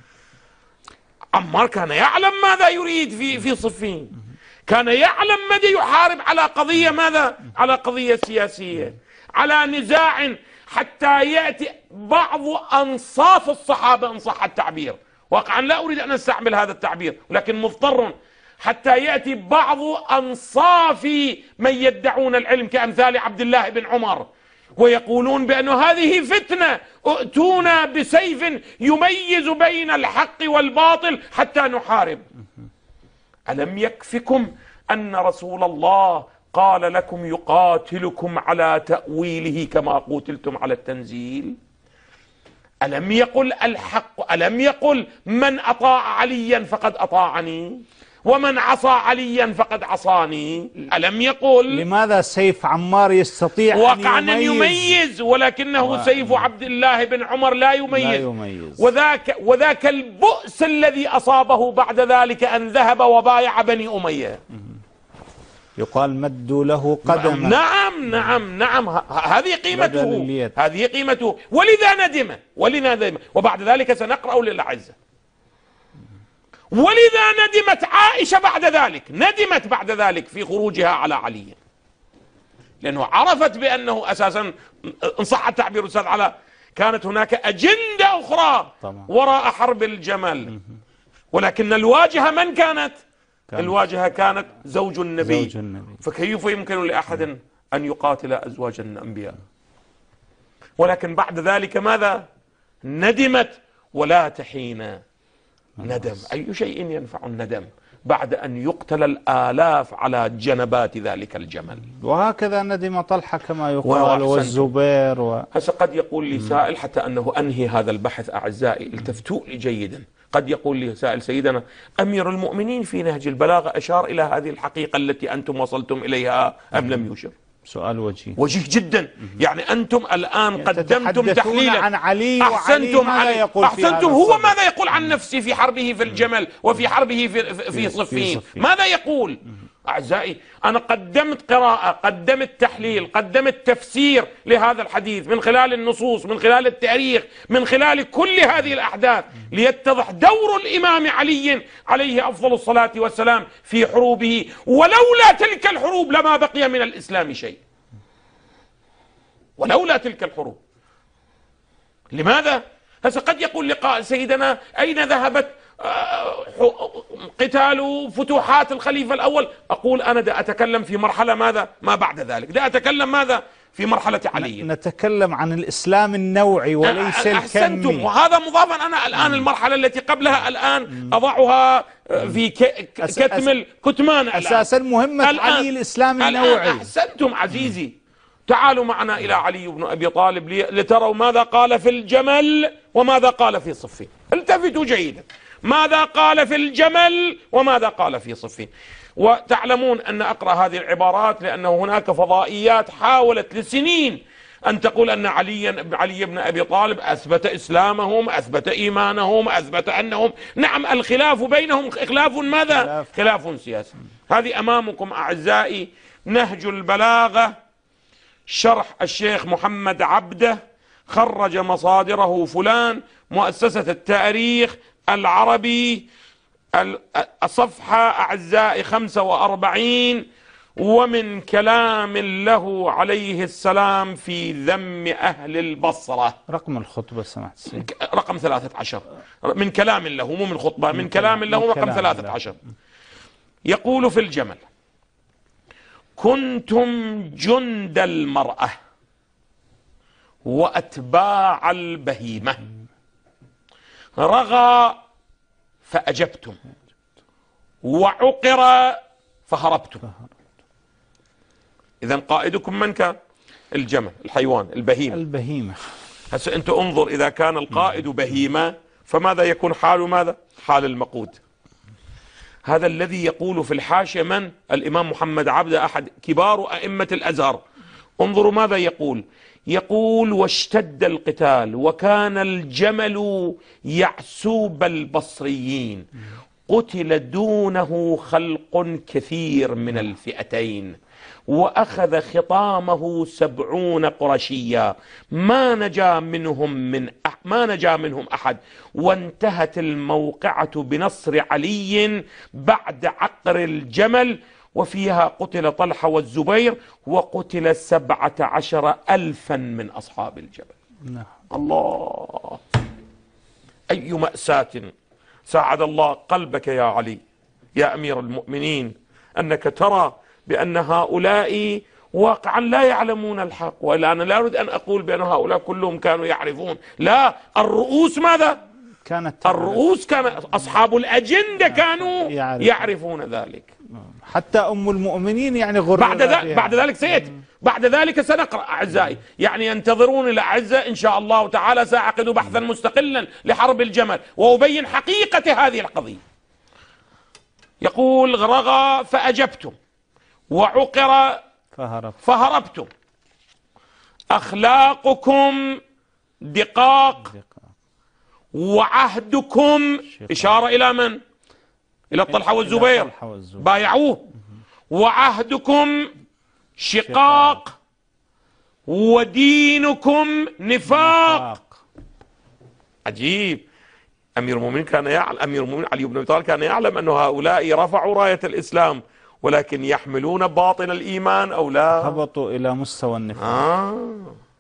عمار كان يعلم ماذا يريد في في صفين، كان يعلم ماذا يحارب على قضية ماذا؟ على قضية سياسية، على نزاع، حتى يأتي بعض أنصاف الصحابة إن صح التعبير، واقعا لا أريد أن أستعمل هذا التعبير ولكن مضطر، حتى يأتي بعض أنصاف من يدعون العلم كأمثال عبد الله بن عمر ويقولون بأن هذه فتنة، ائتونا بسيف يميز بين الحق والباطل حتى نحارب. ألم يكفكم أن رسول الله قال لكم يقاتلكم على تأويله كما قتلتم على التنزيل؟ ألم يقل الحق، ألم يقل من أطاع عليا فقد أطاعني ومن عصى عليا فقد عصاني؟ ألم يقل؟ لماذا سيف عمار يستطيع واقعا أن يميز, يميز ولكنه و... سيف عبد الله بن عمر لا يميز, لا يميز. وذاك, وذاك البؤس الذي أصابه بعد ذلك أن ذهب وبايع بني أمية. يقال مدوا له قدما. نعم نعم نعم هذه قيمته، هذه قيمته. ولذا ندم، ولذا ندم. وبعد ذلك سنقرأ للأعزة. ولذا ندمت عائشة بعد ذلك، ندمت بعد ذلك في خروجها على علي، لأنه عرفت بأنه أساسا إن صح التعبير أستاذ علاء كانت هناك أجندة أخرى وراء حرب الجمل. ولكن الواجهة من كانت؟ كانت الواجهة كانت زوج النبي. زوج النبي. فكيف يمكن لأحد أن يقاتل أزواج الأنبياء؟ ولكن بعد ذلك ماذا؟ ندمت ولا تحين ندم. أي شيء ينفع الندم بعد أن يقتل الآلاف على جنبات ذلك الجمل؟ وهكذا ندم طلحة كما يقال والزبير و... هسه قد يقول لي سائل، حتى أنه أنهي هذا البحث أعزائي التفتوا لي جيدا، قد يقول لي سائل سيدنا أمير المؤمنين في نهج البلاغة أشار إلى هذه الحقيقة التي أنتم وصلتم إليها أم لم يشر؟ سؤال وجيه وجيه جدا. يعني أنتم الآن قدمتم تحليلا عن علي، أحسنتم ماذا يقول أحسنتم هو ماذا يقول عن نفسه في حربه في الجمل وفي حربه في, في صفين؟ ماذا يقول؟ أعزائي أنا قدمت قراءة، قدمت تحليل، قدمت تفسير لهذا الحديث من خلال النصوص، من خلال التاريخ، من خلال كل هذه الأحداث، ليتضح دور الإمام علي عليه أفضل الصلاة والسلام في حروبه. ولولا تلك الحروب لما بقي من الإسلام شيء، ولولا تلك الحروب. لماذا؟ هسه قد يقول لقاء سيدنا أين ذهبت قتال فتوحات الخليفة الأول؟ أقول أنا دا أتكلم في مرحلة ماذا؟ ما بعد ذلك دا أتكلم ماذا؟ في مرحلة علي. نتكلم عن الإسلام النوعي وليس الكمي. أحسنتم. وهذا مضافا. أنا الآن المرحلة التي قبلها الآن أضعها في كتم الكتمان. أساسا مهمة علي الإسلام النوعي. أحسنتم عزيزي. تعالوا معنا إلى علي بن أبي طالب لتروا ماذا قال في الجمل وماذا قال في صفين. التفتوا جيدا، ماذا قال في الجمل وماذا قال في صفين. وتعلمون أن أقرأ هذه العبارات لأنه هناك فضائيات حاولت لسنين أن تقول أن علي علي بن أبي طالب أثبت إسلامهم، أثبت إيمانهم، أثبت أنهم، نعم الخلاف بينهم خلاف ماذا؟ خلاف سياسي. هذه أمامكم أعزائي نهج البلاغة، شرح الشيخ محمد عبده، خرج مصادره فلان، مؤسسة التاريخ العربي، الصفحة أعزائي خمسة وأربعين، ومن كلام له عليه السلام في ذم أهل البصرة. رقم الخطبة سمعت السيد. رقم ثلاثة عشر، من كلام له مو من خطبة، من, من كلام له من رقم كلام ثلاثة عشر. يقول في الجمل: كنتم جند المرأة وأتباع البهيمة، رغى فأجبتم، وعقر فهربتم. إذن قائدكم من كان؟ الجمل، الحيوان، البهيمة. البهيمة. هسه أنت انظر، إذا كان القائد بهيمة فماذا يكون حال ماذا؟ حال المقود. هذا الذي يقول في الحاشية من؟ الإمام محمد عبده، أحد كبار أئمة الأزهر. انظروا ماذا يقول. يقول: واشتد القتال وكان الجمل يعسوب البصريين، قتل دونه خلق كثير من الفئتين، وأخذ خطامه سبعون قرشيا، ما نجا منهم من أح ما نجا منهم أحد، وانتهت الموقعة بنصر علي بعد عقر الجمل، وفيها قتل طلحة والزبير، وقتل سبعة عشر ألفا من أصحاب الجبل. نعم. الله، أي مأساة. ساعد الله قلبك يا علي يا أمير المؤمنين أنك ترى بأن هؤلاء واقعا لا يعلمون الحق. وإلا أنا لا أريد أن أقول بأن هؤلاء كلهم كانوا يعرفون، لا، الرؤوس ماذا؟ كانت الرؤوس كان أصحاب الأجندة كانوا يعرفون ذلك. حتى أم المؤمنين يعني غرر. بعد ذلك بعد ذلك سيأتي، بعد ذلك سنقرأ أعزائي، يعني ينتظرون الأعزاء إن شاء الله تعالى، سأعقد بحثا مستقلا لحرب الجمل وأبين حقيقة هذه القضية. يقول: رغى فأجبتم، وعقر فهربتم، أخلاقكم دقاق، وعهدكم، إشارة إلى من؟ إلى طلحة والزبير، بايعوه، وعهدكم شقاق، ودينكم نفاق. عجيب. أمير المؤمنين كان يعلم، أمير المؤمنين علي بن أبي طالب كان يعلم أن هؤلاء رفعوا راية الإسلام، ولكن يحملون باطن الإيمان أو لا؟ هبطوا إلى مستوى النفاق. آه.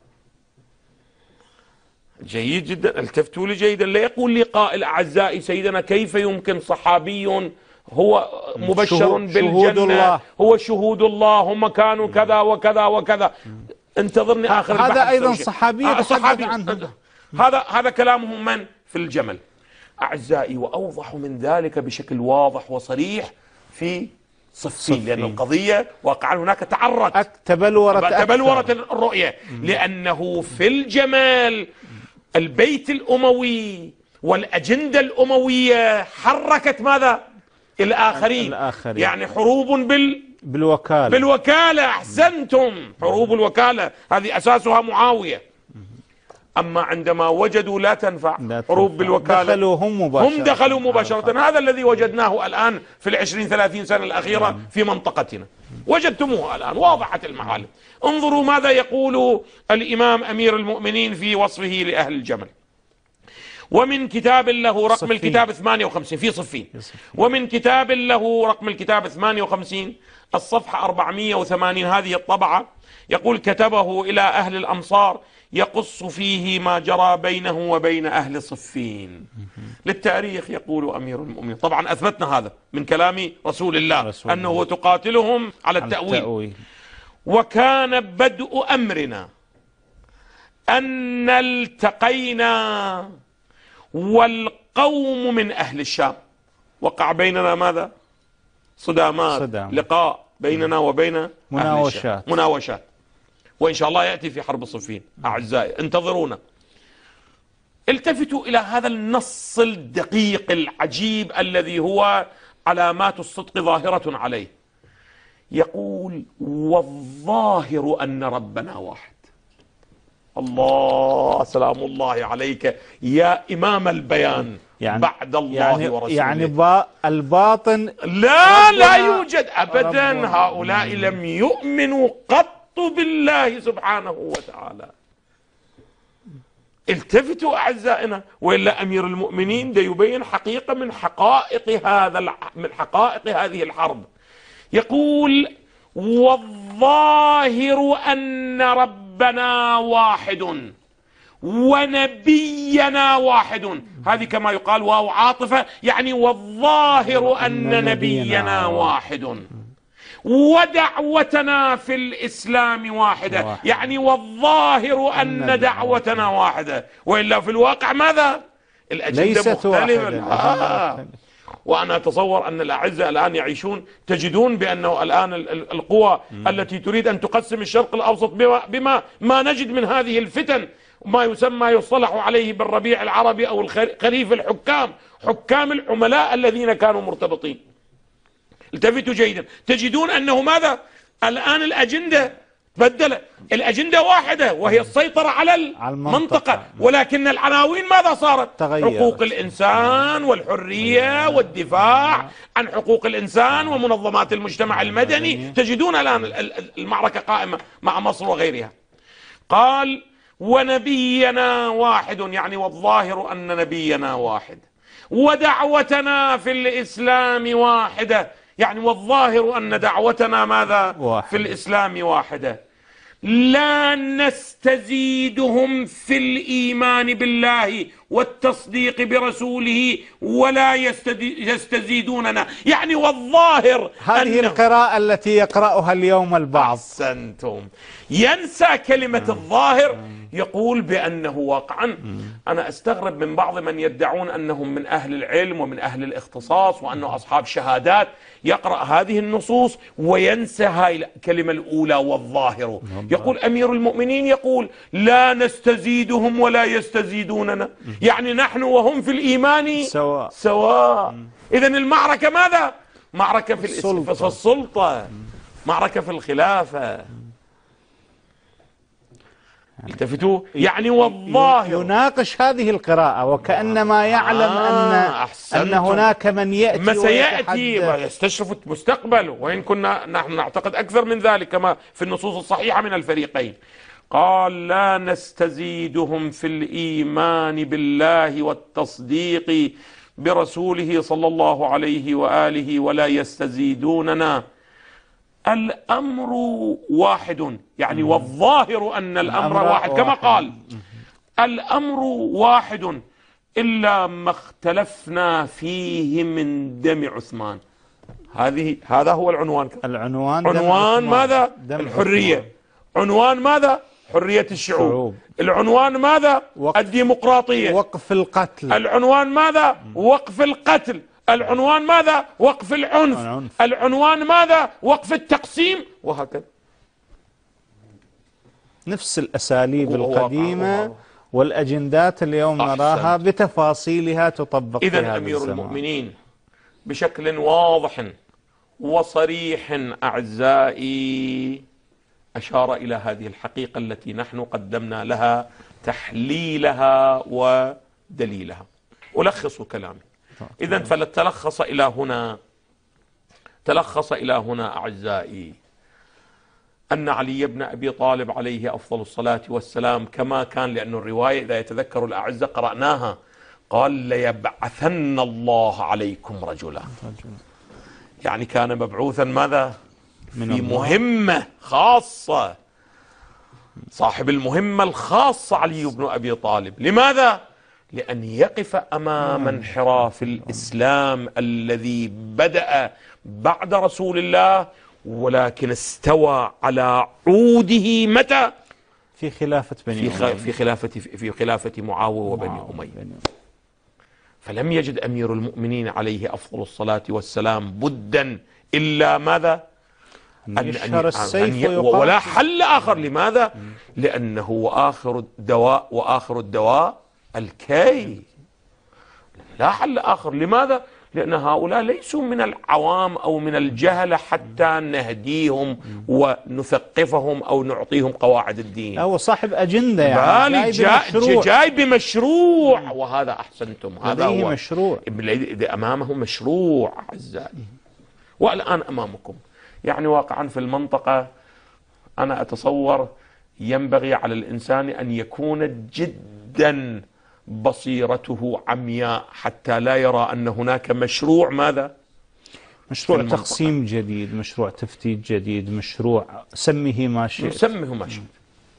جيد جدا، التفتوا لي جيدا. لا يقول لي قائل أعزائي سيدنا كيف يمكن صحابي هو مبشر بالجنة، هو شهود الله، هم كانوا كذا وكذا وكذا. انتظرني آخر البحث. هذا أيضا صحابي آه صحابي عنه. هذا هذا كلامهم من؟ في الجمل. أعزائي، وأوضح من ذلك بشكل واضح وصريح في صفين، لأن القضية واقعا هناك تعرت تبلورت تبلورت الرؤية، لأنه في الجمال البيت الأموي والأجندة الأموية حركت ماذا؟ الآخرين. الآخرين. يعني حروب بال بالوكالة بالوكالة أحسنتم، حروب الوكالة هذه أساسها معاوية. أما عندما وجدوا لا تنفع لا حروب تنفع. بالوكالة دخلوا هم مباشرة، هم دخلوا مباشرة. هذا الذي وجدناه الآن في العشرين ثلاثين سنة الأخيرة في منطقتنا، وجدتموه الآن واضحة المعالم. انظروا ماذا يقول الإمام أمير المؤمنين في وصفه لأهل الجمل. ومن كتاب له رقم صفين. الكتاب ثمانية وخمسين في صفين. ومن كتاب له رقم الكتاب ثمانية وخمسين الصفحة أربعمائة وثمانين، هذه الطبعة، يقول: كتبه إلى أهل الأمصار يقص فيه ما جرى بينه وبين أهل صفين. للتاريخ يقول أمير المؤمنين، طبعا أثبتنا هذا من كلام رسول الله رسول أنه الله. تقاتلهم على التأويل. التأويل. وكان بدء أمرنا أن التقينا والقوم من أهل الشام. وقع بيننا ماذا؟ صدامات، صدام. لقاء بيننا وبين مناوشات مناوشات وإن شاء الله يأتي في حرب صفين. أعزائي انتظرونا. التفتوا إلى هذا النص الدقيق العجيب الذي هو علامات الصدق ظاهرة عليه. يقول والظاهر أن ربنا واحد. الله سلام الله عليك يا إمام البيان يعني بعد الله يعني ورسوله. يعني با الباطن لا لا يوجد أبدا. هؤلاء لم يؤمنوا قط بالله سبحانه وتعالى. التفتوا أعزائنا، وإلا أمير المؤمنين ده يبين حقيقة من حقائق هذا من حقائق هذه الحرب. يقول والظاهر أن ربنا واحد ونبينا واحد. هذه كما يقال واو عاطفة، يعني والظاهر أن نبينا واحد ودعوتنا في الإسلام واحدة، يعني والظاهر أن دعوتنا واحدة، وإلا في الواقع ماذا؟ الأجندة مختلفة. آه. وأنا أتصور أن الأعزة الآن يعيشون تجدون بأنه الآن القوى التي تريد أن تقسم الشرق الأوسط بما, بما ما نجد من هذه الفتن، ما يسمى يصطلح عليه بالربيع العربي أو الخريف الحكام، حكام العملاء الذين كانوا مرتبطين. التفتوا جيدا، تجدون أنه ماذا؟ الآن الأجندة بدل، الأجندة واحدة وهي السيطرة على المنطقة، ولكن العناوين ماذا صارت؟ تغير. حقوق الإنسان والحرية والدفاع عن حقوق الإنسان ومنظمات المجتمع المدني. تجدون الآن المعركة قائمة مع مصر وغيرها. قال ونبينا واحد، يعني والظاهر أن نبينا واحد ودعوتنا في الإسلام واحدة، يعني والظاهر أن دعوتنا ماذا؟ واحد. في الإسلام واحدة. لا نستزيدهم في الإيمان بالله والتصديق برسوله ولا يستزيدوننا، يعني والظاهر. هذه القراءة التي يقرأها اليوم البعض. أحسنتم. ينسى كلمة الظاهر، يقول بأنه واقعا. أنا أستغرب من بعض من يدعون أنهم من أهل العلم ومن أهل الاختصاص وأنه أصحاب شهادات، يقرأ هذه النصوص وينسى هاي الكلمة الأولى والظاهر. يقول أمير المؤمنين يقول لا نستزيدهم ولا يستزيدوننا، يعني نحن وهم في الإيمان سواء, سواء. إذن المعركة ماذا؟ معركة في السلطة, في السلطة. معركة في الخلافة. التفتوا، يعني والظاهر يناقش هذه القراءة وكأنما يعلم آه أن أن هناك من يأتي ما سيأتي ويستشرف المستقبل، وإن كنا نحن نعتقد أكثر من ذلك كما في النصوص الصحيحة من الفريقين. قال لا نستزيدهم في الإيمان بالله والتصديق برسوله صلى الله عليه وآله ولا يستزيدوننا. الأمر واحد، يعني والظاهر أن الأمر واحد كما قال. الأمر واحد إلا ما اختلفنا فيه من دم عثمان. هذه هذا هو العنوان. العنوان عنوان ماذا؟ الحرية. عنوان ماذا؟ حرية الشعوب. العنوان ماذا؟ الديمقراطية. وقف القتل. العنوان ماذا؟ وقف القتل. العنوان ماذا؟ وقف العنف. العنف. العنوان ماذا؟ وقف التقسيم، وهكذا. نفس الأساليب القديمة والأجندات اليوم أحسن. نراها بتفاصيلها تطبق. إذن أمير المؤمنين بشكل واضح وصريح أعزائي أشار إلى هذه الحقيقة التي نحن قدمنا لها تحليلها ودليلها. ألخص كلامي. إذن فلتلخص إلى هنا تلخص إلى هنا أعزائي أن علي بن أبي طالب عليه أفضل الصلاة والسلام كما كان، لأن الرواية إذا يتذكر الأعزة قرأناها، قال ليبعثن الله عليكم رجلا، يعني كان مبعوثا ماذا؟ في مهمة خاصة، صاحب المهمة الخاصة علي بن أبي طالب. لماذا؟ لأن يقف أمام انحراف الإسلام الذي بدأ بعد رسول الله، ولكن استوى على عوده متى؟ في خلافة بني في, في خلافة في خلافة معاوية وبني أمية. فلم يجد أمير المؤمنين عليه أفضل الصلاة والسلام بدا إلا ماذا؟ أن يشهر السيف أن ولا حل آخر. لماذا؟ لأنه آخر الدواء، وآخر الدواء الكي، لا حل آخر. لماذا؟ لأن هؤلاء ليسوا من العوام أو من الجهلة حتى نهديهم ونثقفهم أو نعطيهم قواعد الدين. هو صاحب أجندة يعني جاي, جاي, جاي بمشروع، وهذا أحسنتم، هذا هو مشروع، أمامه مشروع أعزائي. والآن أمامكم يعني واقعا في المنطقة أنا أتصور ينبغي على الإنسان أن يكون جدا بصيرته عمياء حتى لا يرى أن هناك مشروع ماذا؟ مشروع تقسيم جديد، مشروع تفتيت جديد، مشروع سميه ما شئت، سميه ما شئت،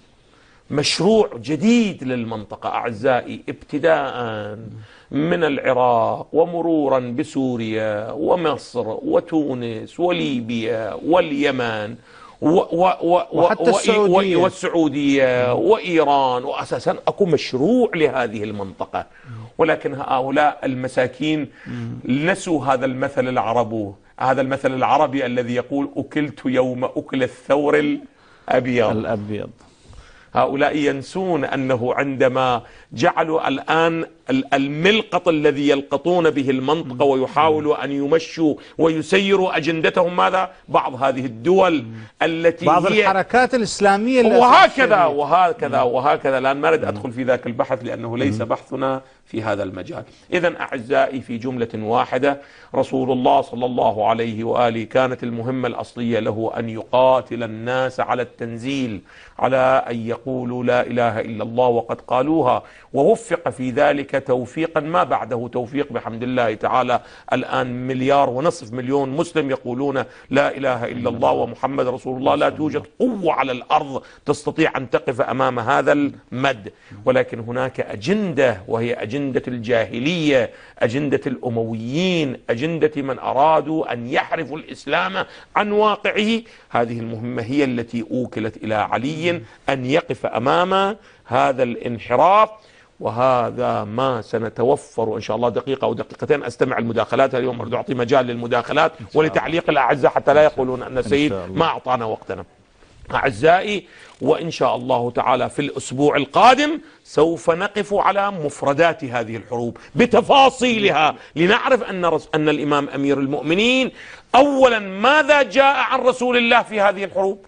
مشروع جديد للمنطقة أعزائي، ابتداء من العراق ومرورا بسوريا ومصر وتونس وليبيا واليمن و و و وحتى السعودية والسعودية وإيران، وأساسا أكو مشروع لهذه المنطقة. ولكن هؤلاء المساكين نسوا هذا المثل العربي، هذا المثل العربي الذي يقول أكلت يوم أكل الثور الأبيض الأبيض. هؤلاء ينسون أنه عندما جعلوا الآن الملقط الذي يلقطون به المنطقة ويحاولوا أن يمشوا ويسيروا أجندتهم ماذا؟ بعض هذه الدول التي بعض هي الحركات الإسلامية وهكذا وهكذا وهكذا. الآن ما أريد أدخل في ذاك البحث لأنه ليس بحثنا في هذا المجال. إذن أعزائي في جملة واحدة، رسول الله صلى الله عليه وآله كانت المهمة الأصلية له أن يقاتل الناس على التنزيل، على أن يقولوا لا إله إلا الله وقد قالوها، ووفق في ذلك توفيقا ما بعده توفيق بحمد الله تعالى. الآن مليار ونصف مليون مسلم يقولون لا إله إلا الله ومحمد رسول الله. لا توجد قوة على الأرض تستطيع أن تقف أمام هذا المد، ولكن هناك أجندة وهي أجندة الجاهلية، أجندة الأمويين، أجندة من أرادوا أن يحرفوا الإسلام عن واقعه. هذه المهمة هي التي أوكلت إلى علي أن يقف أمام هذا الانحراف، وهذا ما سنتوفر إن شاء الله. دقيقة أو دقيقتين أستمع المداخلات اليوم، أريد أعطي مجال للمداخلات ولتعليق الأعزاء حتى لا يقولون أن السيد ما أعطانا وقتنا. أعزائي، وإن شاء الله تعالى في الأسبوع القادم سوف نقف على مفردات هذه الحروب بتفاصيلها، لنعرف أن, رس... أن الإمام أمير المؤمنين أولا ماذا جاء عن رسول الله في هذه الحروب،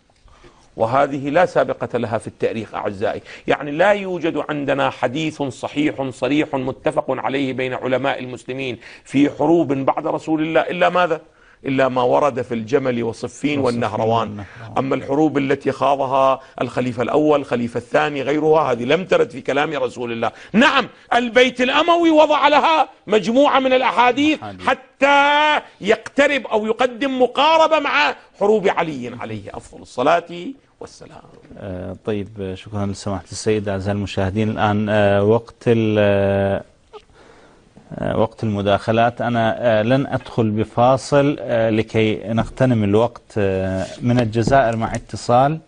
وهذه لا سابقة لها في التاريخ أعزائي. يعني لا يوجد عندنا حديث صحيح صريح متفق عليه بين علماء المسلمين في حروب بعد رسول الله إلا ماذا؟ إلا ما ورد في الجمل وصفين والنهروان. أما الحروب التي خاضها الخليفة الأول، الخليفة الثاني، غيرها، هذه لم ترد في كلام رسول الله. نعم، البيت الأموي وضع لها مجموعة من الأحاديث حتى يقترب أو يقدم مقاربة مع حروب علي عليه أفضل الصلاة والسلام. آه طيب، شكرا لسماحة السيد. أعزائي المشاهدين، الآن آه وقت ال وقت المداخلات. أنا لن أدخل بفاصل لكي نغتنم الوقت. من الجزائر مع اتصال.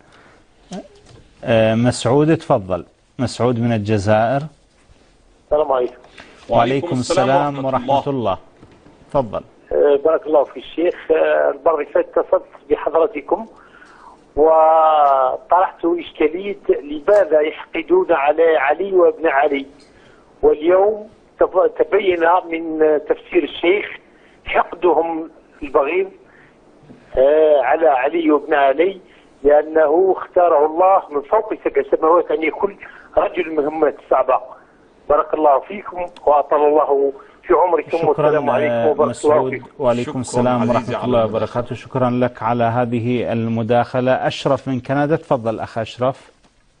مسعود، تفضل. مسعود من الجزائر. السلام عليكم. وعليكم السلام ورحمة الله. تفضل. بارك الله في الشيخ. المرة اللي فاتت اتصلت بحضرتكم وطرحت إشكالية لماذا يحقدون على علي وابن علي، واليوم تبين من تفسير الشيخ حقدهم البغيض على علي وابن علي، لأنه اختاره الله من فوق سبع سماوات أن يكون رجل المهمات الصعبة. بارك الله فيكم وأطال الله في عمركم، والسلام عليكم وبركاته. مسعود، وعليكم السلام ورحمة الله وبركاته. شكرا لك على هذه المداخلة. أشرف من كندا، تفضل أخ أشرف.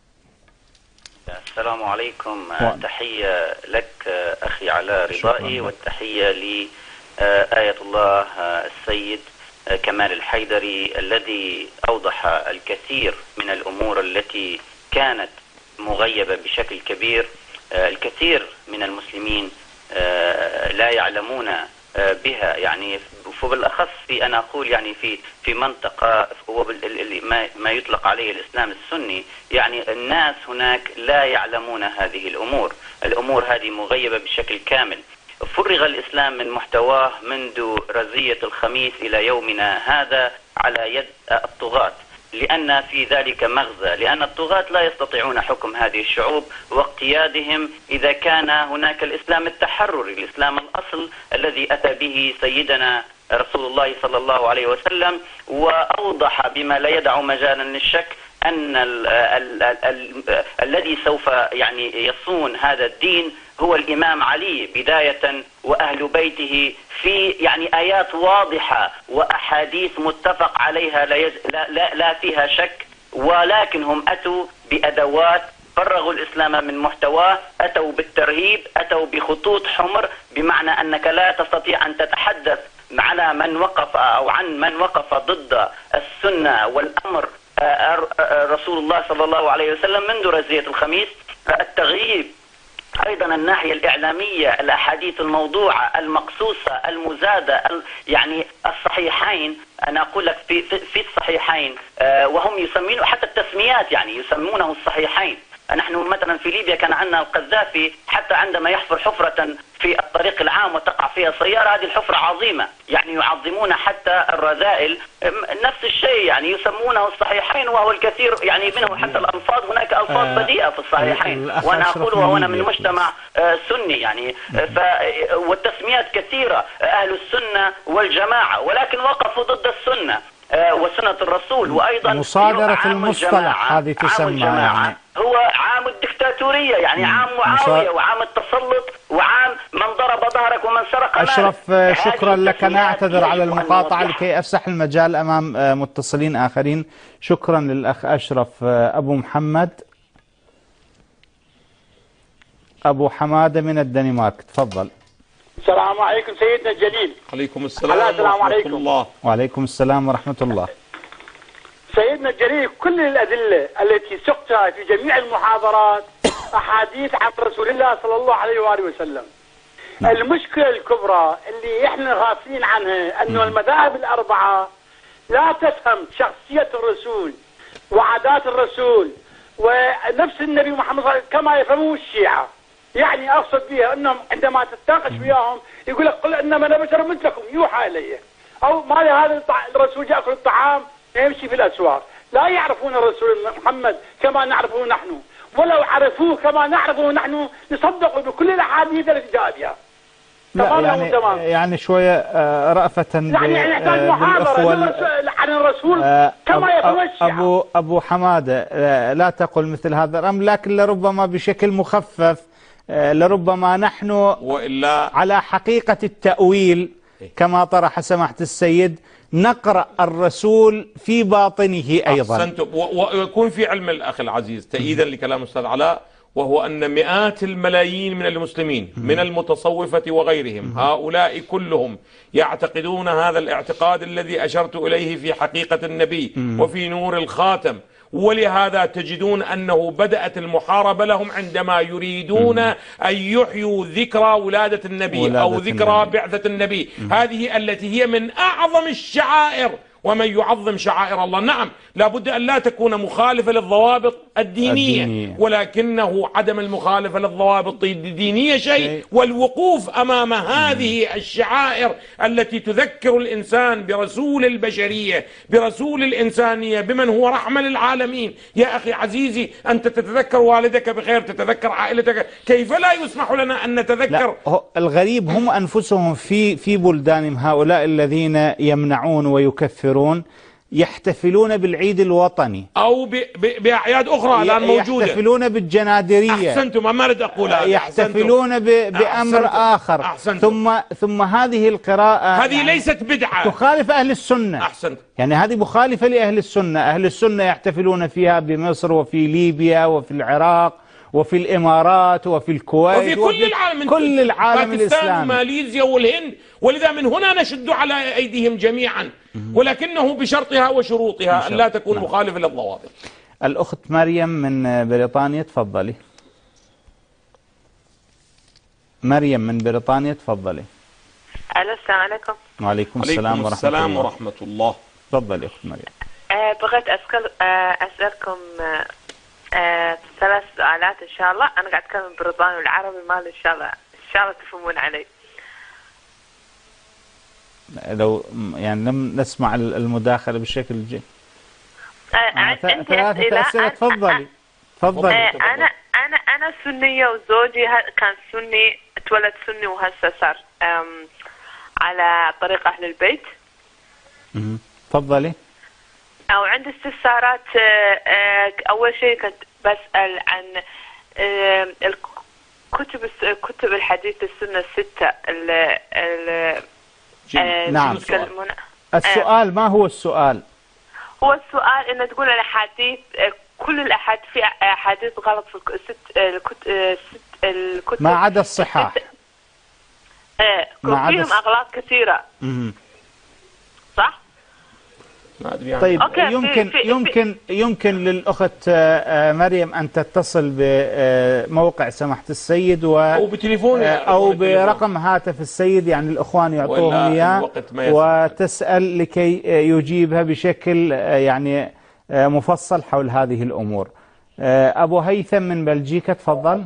السلام عليكم. تحية لك أخي على رضائي، والتحية لآية الله السيد كمال الحيدري الذي أوضح الكثير من الأمور التي كانت مغيبة بشكل كبير. الكثير من المسلمين لا يعلمون بها، يعني وبالأخص في أنا أقول يعني في في منطقة هو ما يطلق عليه الإسلام السني، يعني الناس هناك لا يعلمون هذه الأمور. الأمور هذه مغيبة بشكل كامل. فرغ الإسلام من محتواه منذ رزية الخميس إلى يومنا هذا على يد الطغاة. لأن في ذلك مغزى، لأن الطغاة لا يستطيعون حكم هذه الشعوب واقتيادهم إذا كان هناك الإسلام التحرري، الإسلام الأصل الذي أتى به سيدنا رسول الله صلى الله عليه وسلم، وأوضح بما لا يدع مجالا للشك أن ال ال ال ال الذي سوف يعني يصون هذا الدين هو الإمام علي بداية وأهل بيته، في يعني آيات واضحة وأحاديث متفق عليها لا, يز لا, لا, لا فيها شك، ولكن هم أتوا بأدوات فرغوا الإسلام من محتواه، أتوا بالترهيب، أتوا بخطوط حمر، بمعنى أنك لا تستطيع أن تتحدث على من وقف أو عن من وقف ضد السنة والأمر رسول الله صلى الله عليه وسلم منذ رزية الخميس. التغييب أيضا الناحية الإعلامية، الأحاديث الموضوعة المقصوصة المزادة، يعني الصحيحين، أنا أقول لك في, في الصحيحين وهم يسمونه حتى التسميات يعني يسمونه الصحيحين. نحن مثلا في ليبيا كان عندنا القذافي حتى عندما يحفر حفرة في الطريق العام وتقع فيها سيارة، هذه الحفرة عظيمة، يعني يعظمون حتى الرذائل، نفس الشيء يعني يسمونه الصحيحين، وهو الكثير يعني منه حتى الألفاظ، هناك ألفاظ بديئة في الصحيحين، وأنا أقولها وأنا من مجتمع سني يعني، ف والتسميات كثيرة، أهل السنة والجماعة، ولكن وقفوا ضد السنة وسنة الرسول. وأيضا مصادرة المصطلح هذه تسمى يعني هو عام الدكتاتورية، يعني عام معاوية وعام التسلط وعام من ضرب ظهرك ومن سرق مالك. أشرف شكرا لك، أنا أعتذر على المقاطعة لكي أفسح المجال أمام متصلين آخرين. شكرا للأخ أشرف. أبو محمد أبو حمادة من الدنمارك، تفضل. السلام عليكم سيدنا الجليل. عليكم السلام ورحمة عليكم. الله. وعليكم السلام ورحمة الله. سيدنا الجليل، كل الأدلة التي سقتها في جميع المحاضرات أحاديث عن رسول الله صلى الله عليه وآله وسلم. م. المشكلة الكبرى اللي احنا غافلين عنها أنه م. المذاهب الأربعة لا تفهم شخصية الرسول وعادات الرسول ونفس النبي محمد صلى الله عليه وسلم كما يفهمه الشيعة. يعني أقصد بها أنهم عندما تتناقش وياهم يقول لك قل إنما أنا بشر مثلكم يوحى إلي، أو ما لهذا الرسول يأكل الطعام يمشي في الأسواق. لا يعرفون الرسول محمد كما نعرفه نحن، ولو عرفوه كما نعرفه نحن نصدقوا بكل الأحاديث التي جاء بها. لا يعني, يعني شوية رأفة يعني يحتاج محاضرة عن الرسول كما يفهم الشيعة. أبو, أبو حمادة لا تقل مثل هذا الأمر، لكن لربما بشكل مخفف، لربما نحن وإلا على حقيقة التأويل كما طرح سماحة السيد نقرأ الرسول في باطنه أيضا. أحسنتم. ويكون في علم الأخ العزيز تأييدا لكلام أستاذ علاء، وهو أن مئات الملايين من المسلمين من المتصوفة وغيرهم، هؤلاء كلهم يعتقدون هذا الاعتقاد الذي أشرت إليه في حقيقة النبي وفي نور الخاتم، ولهذا تجدون أنه بدأت المحاربة لهم عندما يريدون أن يحيوا ذكرى ولادة النبي ولادة أو ذكرى النبي. بعثة النبي، هذه التي هي من أعظم الشعائر، ومن يعظم شعائر الله نعم لابد أن لا تكون مخالفة للضوابط الدينية, الدينية. ولكنه عدم المخالفة للضوابط الدينية شيء، والوقوف أمام هذه الشعائر التي تذكر الإنسان برسول البشرية، برسول الإنسانية، بمن هو رحمة للعالمين. يا أخي عزيزي، أنت تتذكر والدك بخير، تتذكر عائلتك، كيف لا يسمح لنا أن نتذكر؟ لا، الغريب هم أنفسهم في في بلدانهم هؤلاء الذين يمنعون ويكفرون يحتفلون بالعيد الوطني أو بأعياد أخرى الآن موجودة، يحتفلون بالجنادرية. أحسنتم، ما أريد أقول هذا. يحتفلون بأمر آخر. أحسنتم. ثم ثم هذه القراءة هذه يعني ليست بدعة، تخالف أهل السنة. أحسنت. يعني هذه مخالفة لأهل السنة. أهل السنة يحتفلون فيها بمصر وفي ليبيا وفي العراق وفي الإمارات وفي الكويت وفي كل وفي العالم، كل العالم الإسلامي، وماليزيا والهند، ولذا من هنا نشد على أيديهم جميعا، ولكنه بشرطها وشروطها أن لا تكون نعم. مخالفة للضوابط. الأخت مريم من بريطانيا، تفضلي. مريم من بريطانيا، تفضلي. ألو، السلام عليكم. وعليكم السلام ورحمة السلام الله. ورحمة الله. تفضلي أخت مريم. أه بغيت أسأل أه أسألكم أه أه ثلاث سؤالات إن شاء الله. أنا قاعد أتكلم بريطاني والعربي مال إن شاء الله إن شاء الله تفهمون علي. لو يعني لم نسمع المداخلة بشكل جيد. عندي ثلاثة أسئلة. أسئلة. تفضلي تفضلي. أنا أنا أنا سنية وزوجي كان سني، اتولد سني وهسه صار على طريق أهل البيت. تفضلي. أو عندي استفسارات. أول شيء كنت بسأل عن الكتب كتب الحديث السنة الستة. ال ال نعم. السؤال ما هو السؤال؟ هو السؤال إن تقول الأحاديث، كل الأحاديث في أحاديث غلط في الست الكتب الكتب ما عدا الصحاح. ايه فيهم أغلاط كثيرة. مم. صح؟ طيب يمكن في في يمكن يمكن للأخت مريم أن تتصل بموقع سماحة السيد و أو بتليفون أو برقم هاتف السيد، يعني الأخوان يعطوهم إياه، وتسأل لكي يجيبها بشكل يعني مفصل حول هذه الأمور. أبو هيثم من بلجيكا تفضل.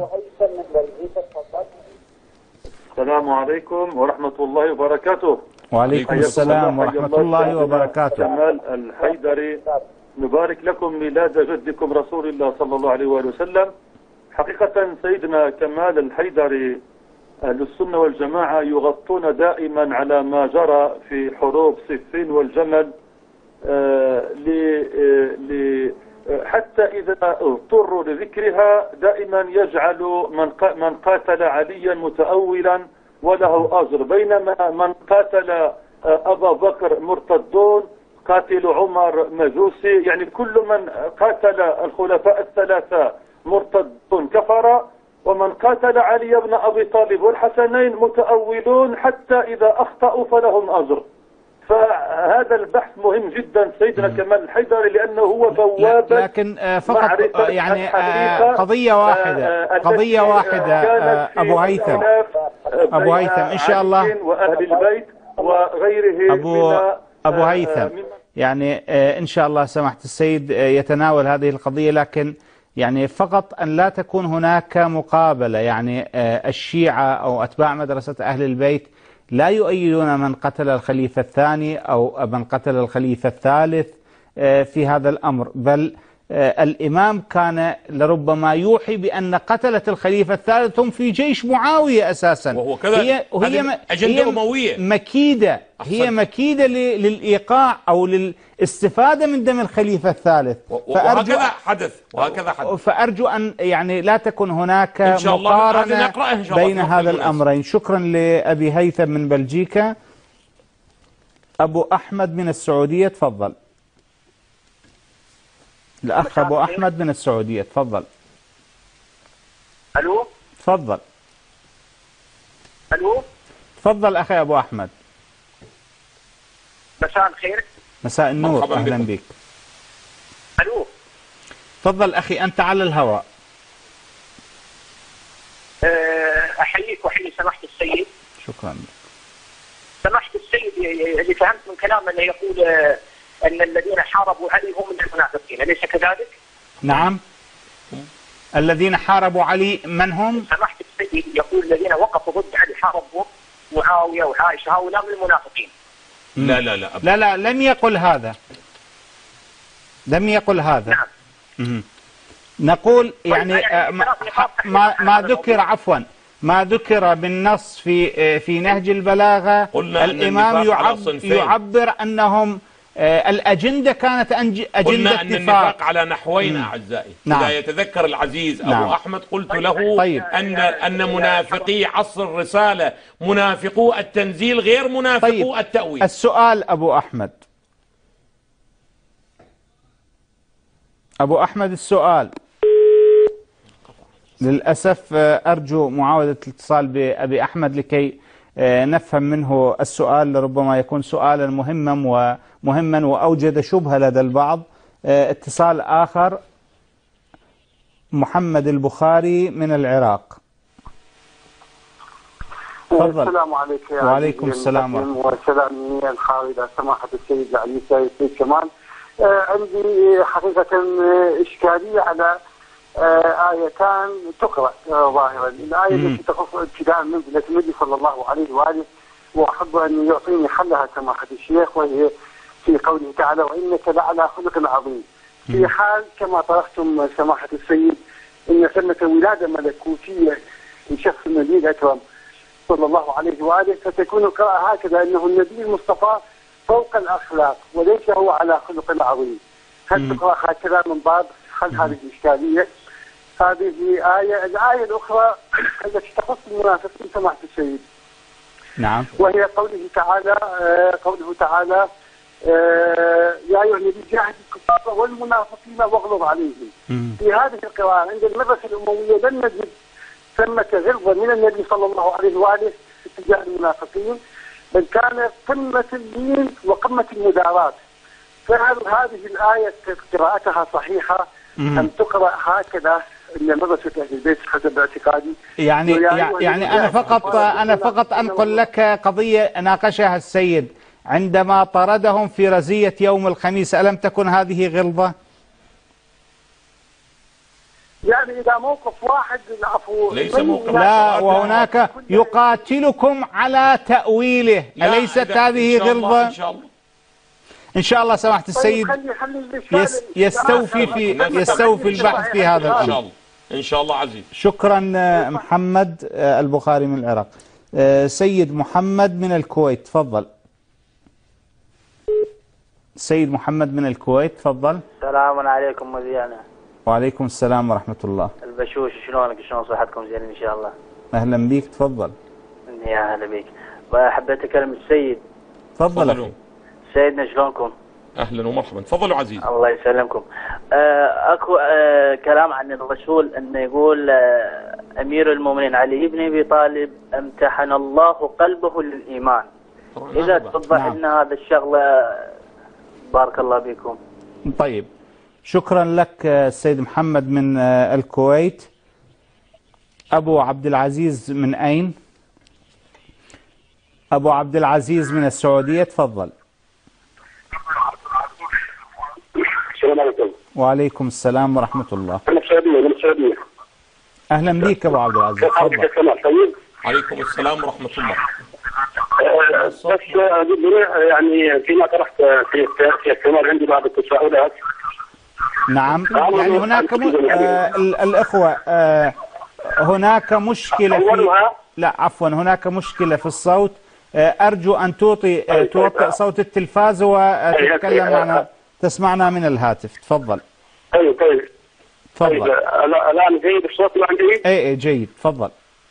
السلام عليكم ورحمة الله وبركاته. وعليكم السلام ورحمة الله وبركاته. كمال الحيدري، نبارك لكم ميلاد جدكم رسول الله صلى الله عليه وآله وسلم. حقيقة سيدنا كمال الحيدري، أهل السنة والجماعة يغطون دائما على ما جرى في حروب صفين والجمل، آه ل حتى إذا اضطروا لذكرها دائما يجعل من من قاتل عليا متأولا وله أجر، بينما من قاتل أبا بكر مرتدون، قاتل عمر مجوسي، يعني كل من قاتل الخلفاء الثلاثة مرتدون كفر، ومن قاتل علي بن أبي طالب والحسنين متأولون حتى إذا أخطأوا فلهم أجر. فهذا البحث مهم جدا سيدنا كمال الحيدري، لأنه هو بوابة، لكن فقط يعني قضية واحدة قضية واحدة أبو هيثم أبو هيثم إن شاء الله وأهل البيت وغيره أبو أبو هيثم يعني إن شاء الله سماحة السيد يتناول هذه القضية، لكن يعني فقط أن لا تكون هناك مقابلة. يعني الشيعة أو أتباع مدرسة أهل البيت لا يؤيدون من قتل الخليفة الثاني أو من قتل الخليفة الثالث في هذا الأمر، بل الإمام كان لربما يوحي بأن قتلة الخليفة الثالث هم في جيش معاوية أساسا، وهو كذا. هي هي أجندة أموية مكيدة، هي مكيدة للإيقاع أو للاستفادة من دم الخليفة الثالث. وهكذا حدث وهكذا حدث فأرجو أن يعني لا تكون هناك مقارنة بين هذا الأمرين. شكرا لأبي هيثم من بلجيكا. أبو أحمد من السعودية تفضل. الأخ أبو أحمد من السعودية تفضل. ألو تفضل. ألو تفضل أخي أبو أحمد. مساء الخير. مساء النور، أهلا بك. ألو تفضل أخي أنت على الهواء. أحييك وأحيي سماحة السيد. شكرا لك. سماحة السيد اللي فهمت من كلامه أنه يقول أن الذين حاربوا علي هم من المنافقين، أليس كذلك؟ نعم. الذين حاربوا علي من هم؟ سماحة السيد يقول الذين وقفوا ضد علي حاربوا معاوية وعائشة هؤلاء من المنافقين. لا لا لا لا لا لم يقل هذا. لم يقل هذا. نعم. مم. نقول يعني ما ما ذكر عفوا ما ذكر بالنص في في نهج البلاغة، الإمام يعب يعبر أنهم الأجندة كانت أجندة قلنا أن النفاق على نحوين أعزائي. نعم. إذا يتذكر العزيز أبو نعم. أحمد قلت له طيب. أن أن منافقي عصر الرسالة منافقو التنزيل غير منافقو طيب. التأويل. السؤال أبو أحمد أبو أحمد السؤال للأسف أرجو معاودة الاتصال بأبي أحمد لكي نفهم منه السؤال، لربما يكون سؤالا مهما ومهما وأوجد شبهة لدى البعض. اتصال آخر، محمد البخاري من العراق تفضل. السلام عليكم. وعليكم السلام ورحمة الله. والسلام الخالدة سماحة السيد علي السيد كمال. عندي حقيقة إشكالية على آيتان تقرأ ظاهرا. الآية التي تخص ابتداء منزلة النبي صلى الله عليه وآله، وأحب أن يعطيني حلها سماحة الشيخ، وهي في قوله تعالى وإنك لعلى خلق عظيم. في حال كما طرحتم سماحة السيد أن ثمة ولادة ملكوتية لشخص النبي الأكرم صلى الله عليه وآله، فتكون القراءة هكذا أنه النبي المصطفى فوق الأخلاق وليس هو على خلق عظيم. هل تقرأ هكذا من باب حل هذه الإشكالية؟ هذه آية. الآية الأخرى التي تخص المنافقين سماحة السيد، نعم، وهي قوله تعالى قوله تعالى يا أيها النبي جاهد الكفار والمنافقين واغلظ عليهم. في هذه القراءة عند المدرسة الأموية لم نجد ثمة غلظة من النبي صلى الله عليه وآله اتجاه المنافقين، بل كان قمة اللين وقمة المداراة. فهل هذه الآية قراءتها صحيحة أم تقرأ هكذا إن مدرسة أهل البيت حسب اعتقادي؟ يعني يعني أنا فقط أنا فقط أنقل لك قضية ناقشها السيد عندما طردهم في رزية يوم الخميس، ألم تكن هذه غلظة؟ يعني إذا موقف واحد العفو ليس موقف، لا، وهناك يقاتلكم على تأويله، أليست هذه غلظة؟ إن شاء الله إن شاء الله سماحة السيد يس يستوفي في يستوفي البحث في هذا الأمر. إن شاء الله إن شاء الله عزيز. شكرا محمد البخاري من العراق. سيد محمد من الكويت تفضل. سيد محمد من الكويت تفضل. السلام عليكم مذيعنا. وعليكم السلام ورحمة الله. البشوش، شلونك؟ شلون صحتكم؟ زين إن شاء الله. أهلا بيك تفضل. يا أهلا بيك. حبيت أكلم السيد. تفضل سيدنا، شلونكم؟ اهلا ومرحبا، تفضلوا عزيز. الله يسلمكم. آه اكو آه كلام عن الرسول انه يقول آه امير المؤمنين علي بن ابي طالب امتحن الله قلبه للايمان. اذا توضح نعم. لنا هذا الشغله بارك الله بكم. طيب شكرا لك السيد محمد من آه الكويت. ابو عبد العزيز من اين؟ ابو عبد العزيز من السعوديه تفضل. السلام عليكم. وعليكم السلام ورحمة الله. أنا السعودية من السعودية. أهلا بك أبو عبد العزيز. طيب. عليكم السلام ورحمة الله. أه بس يعني فيما طرحت في في كمان عندي بعض التساؤلات. نعم يعني هناك م... آه الإخوة آه هناك مشكلة في لا عفوا هناك مشكلة في الصوت. آه أرجو أن توطي آه توطئ صوت التلفاز وتتكلم معنا تسمعنا من الهاتف. تفضل. طيب طيب تفضل. طيب الآن جيد الصوت الآن جيد؟ اي اي جيد تفضل.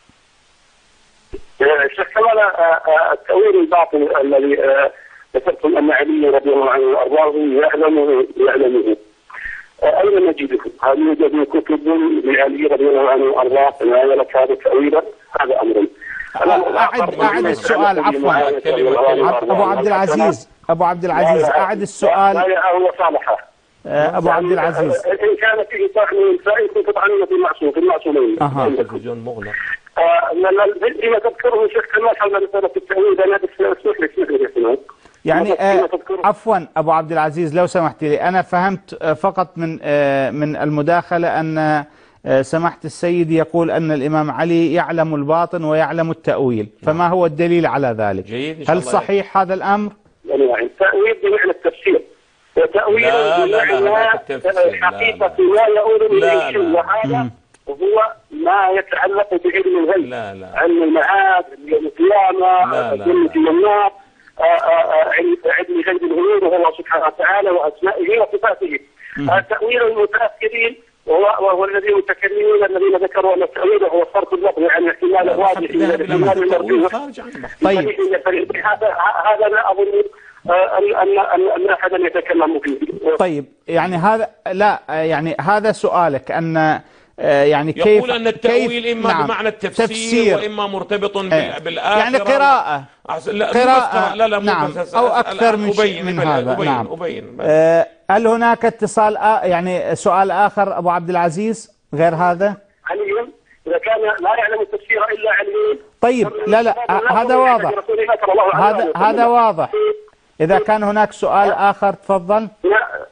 شيخ كمال التأويل الباطل الذي ذكرتم أن علي رضي الله عنه وأرضاه يعلمه يعلمه أين نجده؟ هل يوجد كتب لعلي رضي الله عنه وأرضاه تناولت هذا التأويل؟ هذا أمر. أعد أعد السؤال عفوا أبو عبد العزيز أبو عبد العزيز أعد السؤال. هو صالحة. أبو عبد العزيز إن كان فيه طعن فإنكم تطعنون في المعصوم في المعصومين. أها. التلفزيون مغلق. فيما تذكره شيخ كمال حول مسألة التأويل أنا اسمح لي اسمح لي يعني آه عفوا أبو عبد العزيز لو سمحت لي أنا فهمت آه فقط من آه من المداخلة أن آه سماحة السيد يقول أن الإمام علي يعلم الباطن ويعلم التأويل، فما هو الدليل على ذلك؟ جيد. هل صحيح هذا الأمر؟ يعني التأويل بمعنى التفسير وتأويل بمعنى حقيقة لا يؤول إليه شيء، وهذا هو ما يتعلق بعلم الغيب. لا لا. علم المعاد، علم القيامة، علم النار، علم غيب الغيوب وهو سبحانه وتعالى وأسمائه وصفاته. تأويل المتأخرين وهو, وهو الذي المتكلمين الذين ذكروا أن التأويل هو صرف اللفظ عن احتمال الواضح إلى احتمال المرجوح. طيب هذا هذا لا أظن أن أن أحدا يتكلم فيه. طيب يعني هذا لا يعني هذا سؤالك أن يعني كيف يقول أن التأويل كيف إما نعم بمعنى التفسير تفسير وإما مرتبط بالآخرة يعني قراءة لا قراءة لا لا نعم أو أكثر من شيء من هذا. أبين نعم أبين أه هل هناك اتصال آ يعني سؤال آخر أبو عبد العزيز غير هذا؟ علي إذا كان لا يعلم التفسير إلا علي. طيب لا لا هذا واضح هذا هذا واضح. إذا كان هناك سؤال آخر تفضل. لا.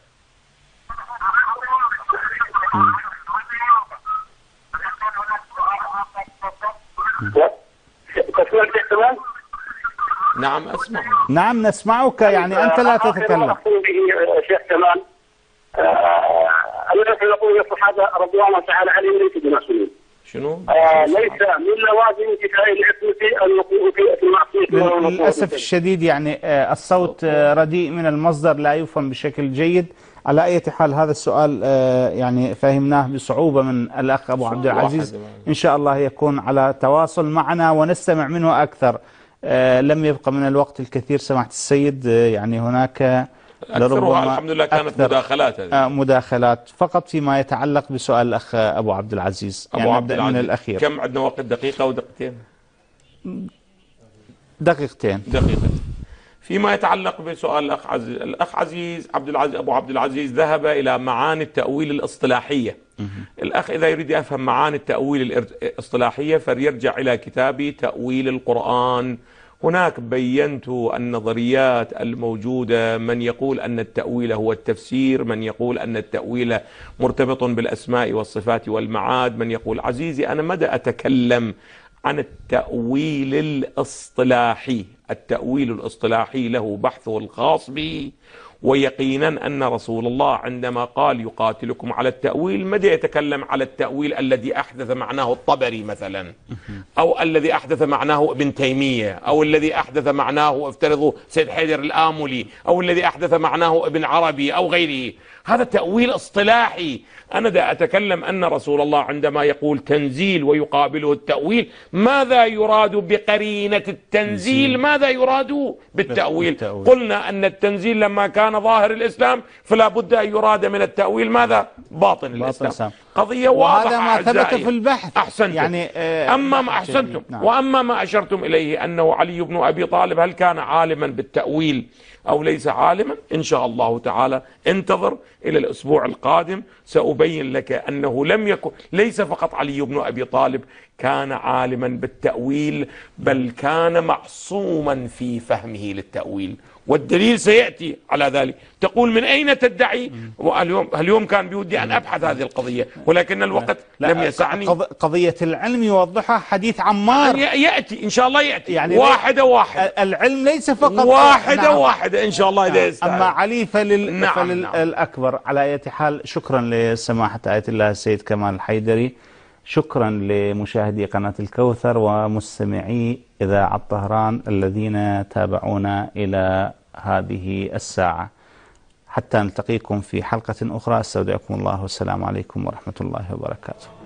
نعم أسمع. نعم نسمعك يعني أنت لا تتكلم. شيخ كمال هذا رضوان الله تعالى عليهم ليس بمعصومين. شنو؟ آه ليس من لوازم انتفاء العصمة الوقوع في المعصية. للأسف الشديد يعني آه الصوت آه رديء من المصدر، لا يفهم بشكل جيد. على أي حال هذا السؤال آه يعني فهمناه بصعوبة من الأخ أبو عبد العزيز، إن شاء الله يكون على تواصل معنا ونستمع منه أكثر. آه لم يبقى من الوقت الكثير سماحة السيد، آه يعني هناك أكثرها الحمد لله كانت مداخلات. آه مداخلات فقط فيما يتعلق بسؤال الأخ أبو عبد العزيز. أبو يعني عبد العزيز من الأخير. كم عندنا وقت؟ دقيقة ودقيقتين؟ دقيقتين. دقيقتين. فيما يتعلق بسؤال الأخ عزيز، الأخ عزيز عبد العزيز أبو عبد العزيز ذهب إلى معاني التأويل الاصطلاحية. الأخ إذا يريد يفهم معاني التأويل الاصطلاحية فليرجع إلى كتابي تأويل القرآن. هناك بينت النظريات الموجودة، من يقول أن التأويل هو التفسير، من يقول أن التأويل مرتبط بالأسماء والصفات والمعاد، من يقول عزيزي أنا مدى أتكلم عن التأويل الاصطلاحي. التأويل الاصطلاحي له بحثه الخاص به، ويقينا أن رسول الله عندما قال يقاتلكم على التأويل ماذا يتكلم على التأويل الذي أحدث معناه الطبري مثلا، أو الذي أحدث معناه ابن تيمية، أو الذي أحدث معناه افترضوا سيد حيدر الآملي، أو الذي أحدث معناه ابن عربي أو غيره. هذا تأويل اصطلاحي. أنا دا أتكلم أن رسول الله عندما يقول تنزيل ويقابله التأويل، ماذا يراد بقرينة التنزيل؟ ماذا يراد بالتأويل؟ قلنا أن التنزيل لما كان ظاهر الإسلام فلا بد أن يراد من التأويل ماذا؟ باطن الإسلام. قضية واضحة. وهذا ما ثبت في البحث. أحسنتم. يعني آه أما ما أحسنتم. نعم. وأما ما أشرتم إليه أنه علي بن أبي طالب هل كان عالما بالتأويل أو ليس عالما؟ إن شاء الله تعالى انتظر إلى الأسبوع القادم سأبين لك أنه لم يكن، ليس فقط علي بن أبي طالب كان عالما بالتأويل، بل كان معصوما في فهمه للتأويل، والدليل سيأتي على ذلك. تقول من أين تدعي؟ اليوم اليوم كان بودي أن أبحث هذه القضية ولكن الوقت لا لم يسعني. قضية العلم يوضحها حديث عمار، يأتي إن شاء الله، يأتي يعني واحدة واحدة. العلم ليس فقط واحدة نعم. واحدة إن شاء الله إذا يستعد. أما علي فلل... نعم فللأكبر. نعم. على أي حال شكرا لسماحة آية الله السيد كمال الحيدري، شكرا لمشاهدي قناة الكوثر ومستمعي إذاعة طهران الذين تابعونا إلى هذه الساعة. حتى نلتقيكم في حلقة أخرى، استودعكم الله والسلام عليكم ورحمة الله وبركاته.